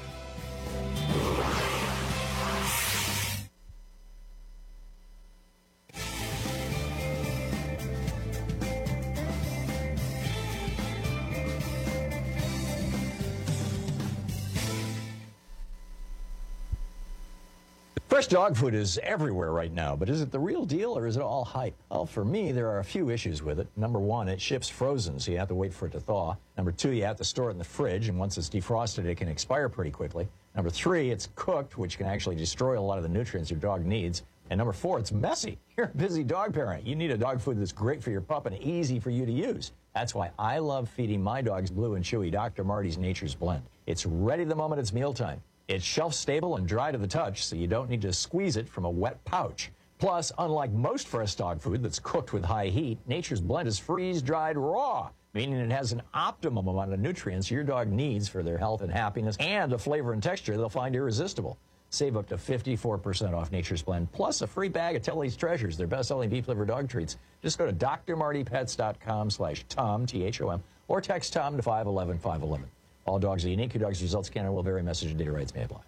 Fresh dog food is everywhere right now, but is it the real deal or is it all hype? Well, for me, there are a few issues with it. Number one, it ships frozen, so you have to wait for it to thaw. Number two, you have to store it in the fridge, and once it's defrosted, it can expire pretty quickly. Number three, it's cooked, which can actually destroy a lot of the nutrients your dog needs. And number four, it's messy. You're a busy dog parent. You need a dog food that's great for your pup and easy for you to use. That's why I love feeding my dogs Blue and Chewy Doctor Marty's Nature's Blend. It's ready the moment it's mealtime. It's shelf-stable and dry to the touch, so you don't need to squeeze it from a wet pouch. Plus, unlike most fresh dog food that's cooked with high heat, Nature's Blend is freeze-dried raw, meaning it has an optimum amount of nutrients your dog needs for their health and happiness, and a flavor and texture they'll find irresistible. Save up to fifty-four percent off Nature's Blend, plus a free bag of Telly's Treasures, their best-selling beef-liver dog treats. Just go to d r marty pets dot com slash Tom, T H O M, or text Tom to five one one, five one one. All dogs are unique. Your dog's results can and will vary. Message and data rights may apply.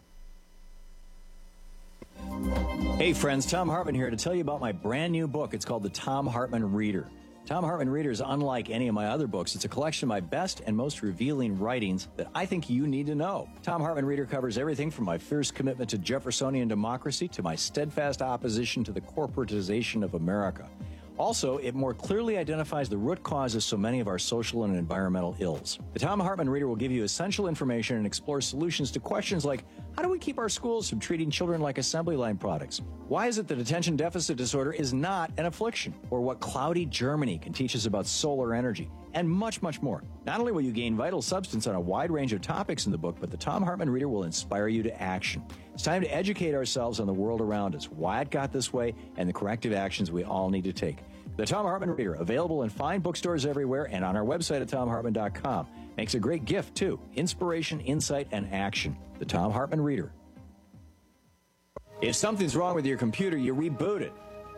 Hey friends, Tom Hartman here to tell you about my brand new book. It's called The Tom Hartman Reader. Tom Hartman Reader is unlike any of my other books. It's a collection of my best and most revealing writings that I think you need to know. Tom Hartman Reader covers everything from my fierce commitment to Jeffersonian democracy to my steadfast opposition to the corporatization of America. Also, it more clearly identifies the root cause of so many of our social and environmental ills. The Tom Hartman Reader will give you essential information and explore solutions to questions like, how do we keep our schools from treating children like assembly line products? Why is it that attention deficit disorder is not an affliction? Or what cloudy Germany can teach us about solar energy? And much, much more. Not only will you gain vital substance on a wide range of topics in the book, but the Tom Hartman Reader will inspire you to action. It's time to educate ourselves on the world around us, why it got this way, and the corrective actions we all need to take. The Tom Hartman Reader, available in fine bookstores everywhere and on our website at tom hartman dot com. Makes a great gift, too. Inspiration, insight, and action. The Tom Hartman Reader. If something's wrong with your computer, you reboot it.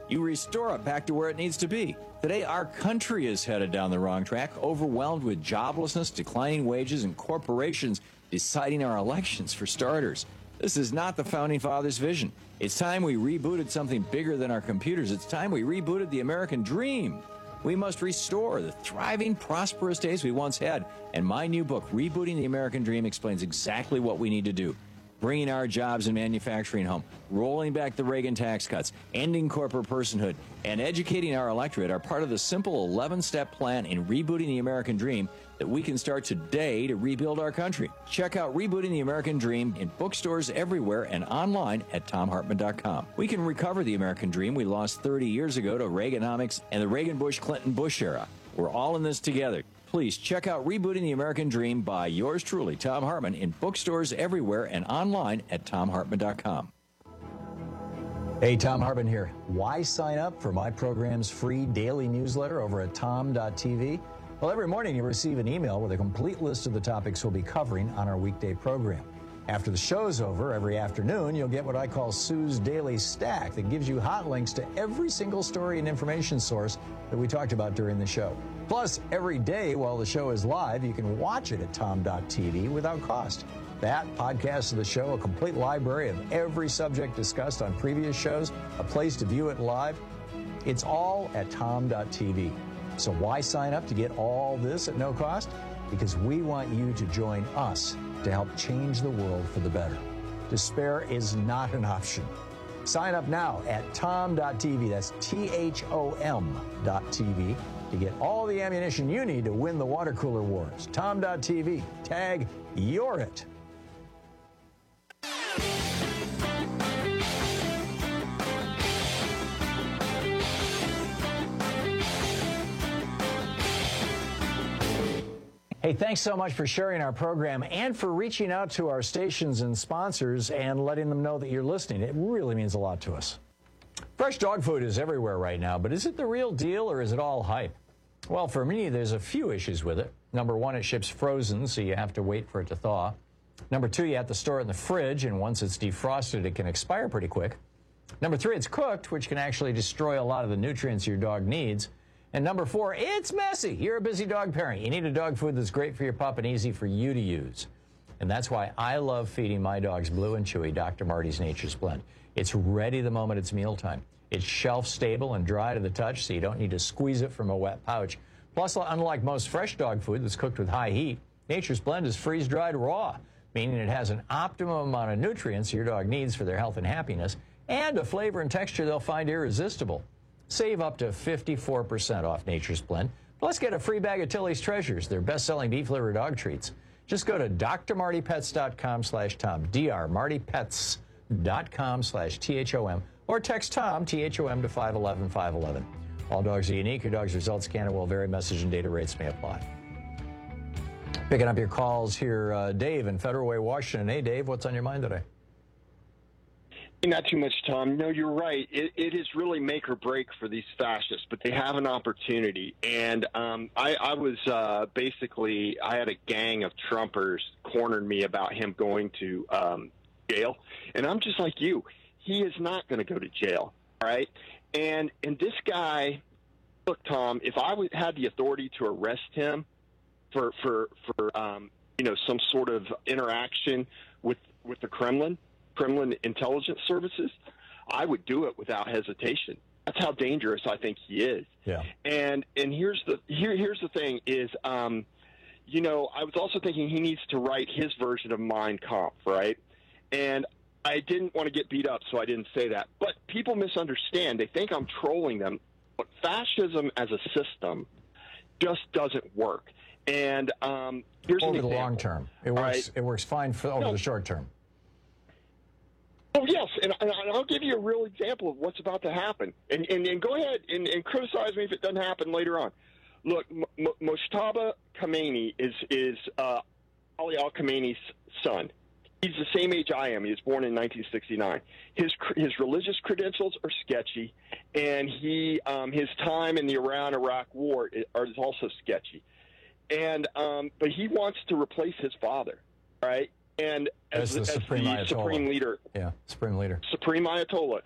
you restore it back to where it needs to be. Today, our country is headed down the wrong track, overwhelmed with joblessness, declining wages, and corporations deciding our elections for starters. This is not the Founding Fathers' vision. It's time we rebooted something bigger than our computers. It's time we rebooted the American dream. We must restore the thriving, prosperous days we once had. And my new book, Rebooting the American Dream, explains exactly what we need to do. Bringing our jobs and manufacturing home, rolling back the Reagan tax cuts, ending corporate personhood, and educating our electorate are part of the simple eleven-step plan in Rebooting the American Dream that we can start today to rebuild our country. Check out Rebooting the American Dream in bookstores everywhere and online at tom hartman dot com. We can recover the American dream we lost thirty years ago to Reaganomics and the Reagan-Bush-Clinton-Bush era. We're all in this together. Please check out Rebooting the American Dream by yours truly, Thom Hartmann, in bookstores everywhere and online at tom hartman dot com. Hey, Thom Hartmann here. Why sign up for my program's free daily newsletter over at tom dot t v? Well, every morning you receive an email with a complete list of the topics we'll be covering on our weekday program. After the show's over, every afternoon, you'll get what I call Sue's Daily Stack that gives you hot links to every single story and information source that we talked about during the show. Plus, every day while the show is live, you can watch it at tom dot t v without cost. That, podcast of the show, a complete library of every subject discussed on previous shows, a place to view it live, it's all at tom dot t v. So why sign up to get all this at no cost? Because we want you to join us to help change the world for the better. Despair is not an option. Sign up now at tom dot t v. That's T H O M dot T V to get all the ammunition you need to win the water cooler wars. tom dot t v. Tag You're It. Hey, thanks so much for sharing our program and for reaching out to our stations and sponsors and letting them know that you're listening. It really means a lot to us. Fresh dog food is everywhere right now, but is it the real deal or is it all hype? Well, for me, there's a few issues with it. Number one, it ships frozen, so you have to wait for it to thaw. Number two, you have to store it in the fridge, and once it's defrosted, it can expire pretty quick. Number three, it's cooked, which can actually destroy a lot of the nutrients your dog needs. And number four, it's messy. You're a busy dog parent. You need a dog food that's great for your pup and easy for you to use. And that's why I love feeding my dogs Blue and Chewy Doctor Marty's Nature's Blend. It's ready the moment it's mealtime. It's shelf stable and dry to the touch, so you don't need to squeeze it from a wet pouch. Plus, unlike most fresh dog food that's cooked with high heat, Nature's Blend is freeze-dried raw, meaning it has an optimum amount of nutrients your dog needs for their health and happiness, and a flavor and texture they'll find irresistible. Save up to fifty-four percent off Nature's Blend. Plus, get a free bag of Tilly's Treasures, their best-selling beef-liver dog treats. Just go to d r marty pets dot com slash tom, d r marty pets dot com slash T H O M, or text Tom, T H O M, to five one one, five one one. All dogs are unique. Your dog's results can and will vary. Message and data rates may apply. Picking up your calls here, uh, Dave in Federal Way, Washington. Hey, Dave, what's on your mind today? Not too much, Tom. No, you're right. It, it is really make or break for these fascists, but they have an opportunity. And um, I, I was uh, basically, I had a gang of Trumpers cornered me about him going to um, jail. And I'm just like you. He is not going to go to jail, all right? And and this guy, look, Tom, if I would, had the authority to arrest him for, for, for um, you know, some sort of interaction with, with the Kremlin, Kremlin intelligence services, I would do it without hesitation. That's how dangerous I think he is. Yeah. And and here's the here here's the thing is, um, you know, I was also thinking he needs to write his version of Mein Kampf, right? And I didn't want to get beat up, so I didn't say that. But people misunderstand. They think I'm trolling them. But fascism as a system just doesn't work. And um, here's over an the example. long term, it works. Right? It works fine for over No. the short term. Oh, yes, and, and I'll give you a real example of what's about to happen. And, and, and go ahead and, and criticize me if it doesn't happen later on. Look, M- M- Mojtaba Khamenei is, is uh, Ali al-Khamenei's son. He's the same age I am. He was born in nineteen sixty-nine. His his religious credentials are sketchy, and he um, his time in the Iran-Iraq war is, is also sketchy. And um, but he wants to replace his father, right? And as, As the as Supreme the Ayatollah. supreme leader, Yeah, Supreme Leader. Supreme Ayatollah.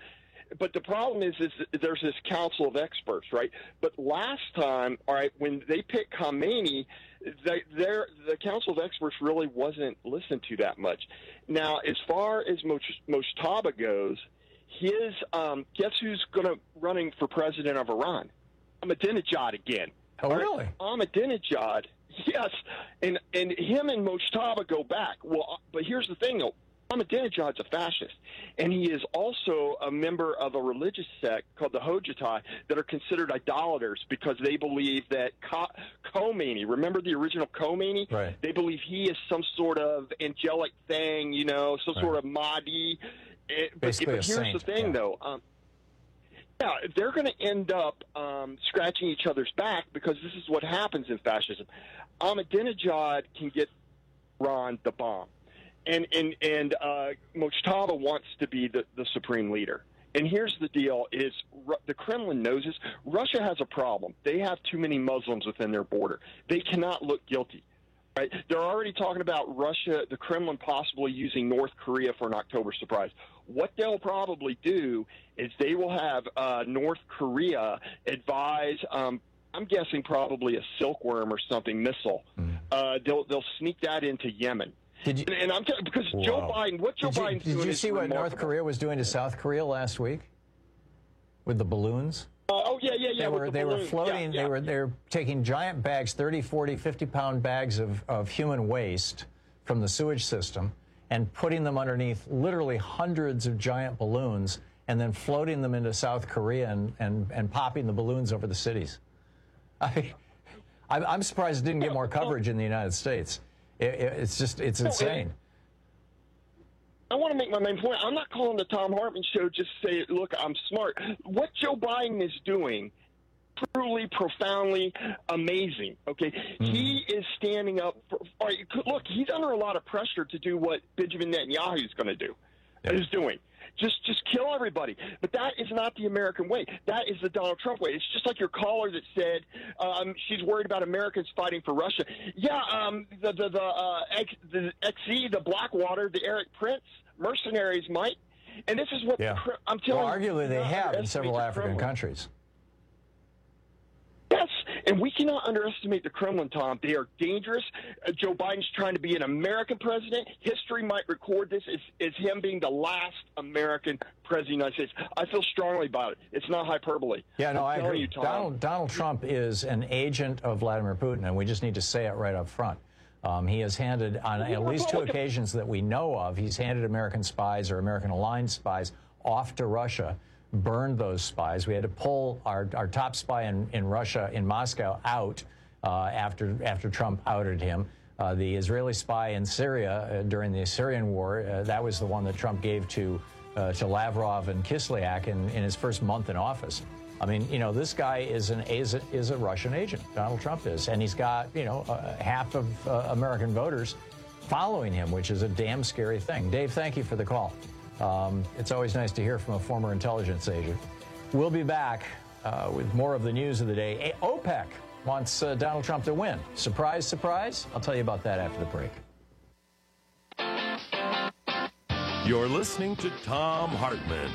but the problem is, is that there's this council of experts, right? But last time, all right, when they picked Khamenei, they, the council of experts really wasn't listened to that much. Now, as far as Mojtaba goes, his um, guess who's going to running for president of Iran? Ahmadinejad again. Oh, really? Ahmadinejad, yes, and and him and Mojtaba go back. Well, but here's the thing, though. Ahmadinejad's a fascist, and he is also a member of a religious sect called the Hojatai that are considered idolaters because they believe that Khomeini, remember the original Khomeini? Right. They believe he is some sort of angelic thing, you know, some right. sort of Mahdi. But, but here's saint. the thing, yeah. though. Um, yeah, they're going to end up um, scratching each other's back because this is what happens in fascism. Ahmadinejad can get Iran the bomb. And and and uh, Mojtaba wants to be the, the supreme leader. And here's the deal: is Ru- the Kremlin knows this. Russia has a problem. They have too many Muslims within their border. They cannot look guilty. Right? They're already talking about Russia, the Kremlin possibly using North Korea for an October surprise. What they'll probably do is they will have uh, North Korea advise. Um, I'm guessing probably a Silkworm or something missile. Mm. Uh, they'll they'll sneak that into Yemen. Did you, and, and I'm telling because wow. Joe Biden, what Joe did you, Biden's did doing you is see what remarkable. North Korea was doing to South Korea last week with the balloons? Uh, oh yeah, yeah, yeah. They were the they balloons. were floating. Yeah, yeah. They were they were taking giant bags, thirty, forty, fifty pound bags of of human waste from the sewage system, and putting them underneath literally hundreds of giant balloons, and then floating them into South Korea and and, and popping the balloons over the cities. I, I'm surprised it didn't get more coverage in the United States. It, it, it's just it's insane. I want to make my main point. I'm not calling the Tom Hartman show just to say, look, I'm smart. What Joe Biden is doing, truly, profoundly amazing, okay? Mm-hmm. He is standing up. For, all right, look, he's under a lot of pressure to do what Benjamin Netanyahu is going to do, yeah. is doing. Just just kill everybody. But that is not the American way. That is the Donald Trump way. It's just like your caller that said um, she's worried about Americans fighting for Russia. Yeah, um, the the the, uh, X, the X E, the Blackwater, the Eric Prince mercenaries might. And this is what yeah. the, I'm telling well, you. Arguably, they have in several African countries. Yes, and we cannot underestimate the Kremlin, Tom. They are dangerous. Uh, Joe Biden's trying to be an American president. History might record this as, as him being the last American president of the United States. I feel strongly about it. It's not hyperbole. Yeah, no, I'm I agree. You, Tom. Donald, Donald Trump is an agent of Vladimir Putin, and we just need to say it right up front. Um, he has handed, on at least two occasions that we know of, he's handed American spies or American-aligned spies off to Russia, burned those spies. We had to pull our, our top spy in, in Russia, in Moscow, out uh, after, after Trump outed him. Uh, the Israeli spy in Syria uh, during the Syrian war, uh, that was the one that Trump gave to, uh, to Lavrov and Kislyak in, in his first month in office. I mean, you know, this guy is an is a, is a Russian agent. Donald Trump is, and he's got, you know, uh, half of uh, American voters following him, which is a damn scary thing. Dave, thank you for the call. Um, it's always nice to hear from a former intelligence agent. We'll be back uh, with more of the news of the day. OPEC wants uh, Donald Trump to win. Surprise, surprise. I'll tell you about that after the break. You're listening to Tom Hartman.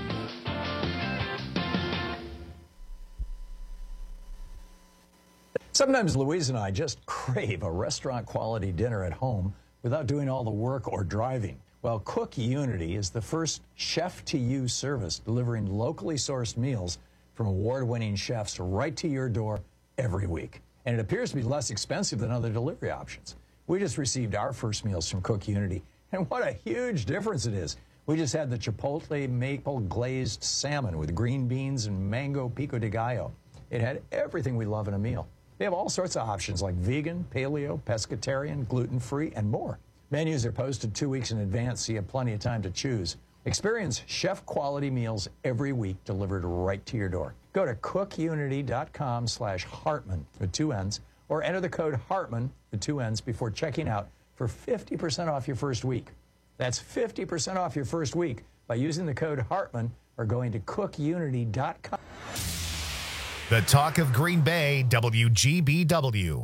Sometimes Louise and I just crave a restaurant-quality dinner at home without doing all the work or driving. Well, Cook Unity is the first chef-to-you service delivering locally sourced meals from award-winning chefs right to your door every week. And it appears to be less expensive than other delivery options. We just received our first meals from Cook Unity, and what a huge difference it is. We just had the Chipotle maple glazed salmon with green beans and mango pico de gallo. It had everything we love in a meal. They have all sorts of options like vegan, paleo, pescatarian, gluten-free, and more. Menus are posted two weeks in advance, so you have plenty of time to choose. Experience chef-quality meals every week delivered right to your door. Go to cookunity.com slash Hartman with two N's, or enter the code Hartman with two N's before checking out for fifty percent off your first week. That's fifty percent off your first week by using the code Hartman or going to cookunity dot com. The talk of Green Bay, W G B W.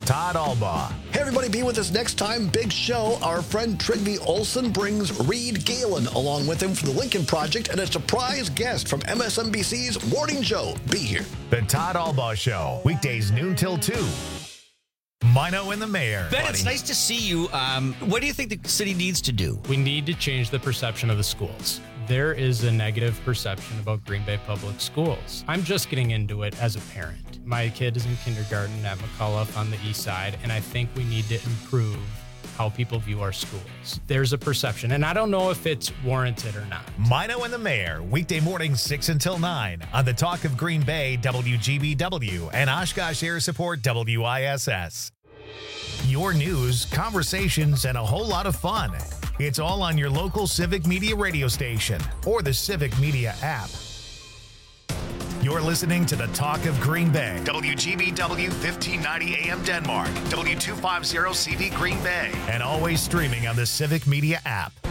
Todd Albaugh. Hey, everybody, be with us next time. Big show. Our friend Trygve Olsen brings Reed Galen along with him for the Lincoln Project and a surprise guest from M S N B C's Morning Show. Be here. The Todd Albaugh Show, weekdays noon till two. Mino and the Mayor. Ben, buddy. It's nice to see you. Um, what do you think the city needs to do? We need to change the perception of the schools. There is a negative perception about Green Bay Public Schools. I'm just getting into it as a parent. My kid is in kindergarten at McCullough on the east side, and I think we need to improve how people view our schools. There's a perception, and I don't know if it's warranted or not. Mino and the Mayor, weekday mornings six until nine on the Talk of Green Bay, W G B W, and Oshkosh Air Support, W I S S. Your news, conversations, and a whole lot of fun. It's all on your local Civic Media radio station or the Civic Media app. You're listening to the Talk of Green Bay. W G B W fifteen ninety A M Denmark, W two fifty C V Green Bay, and always streaming on the Civic Media app.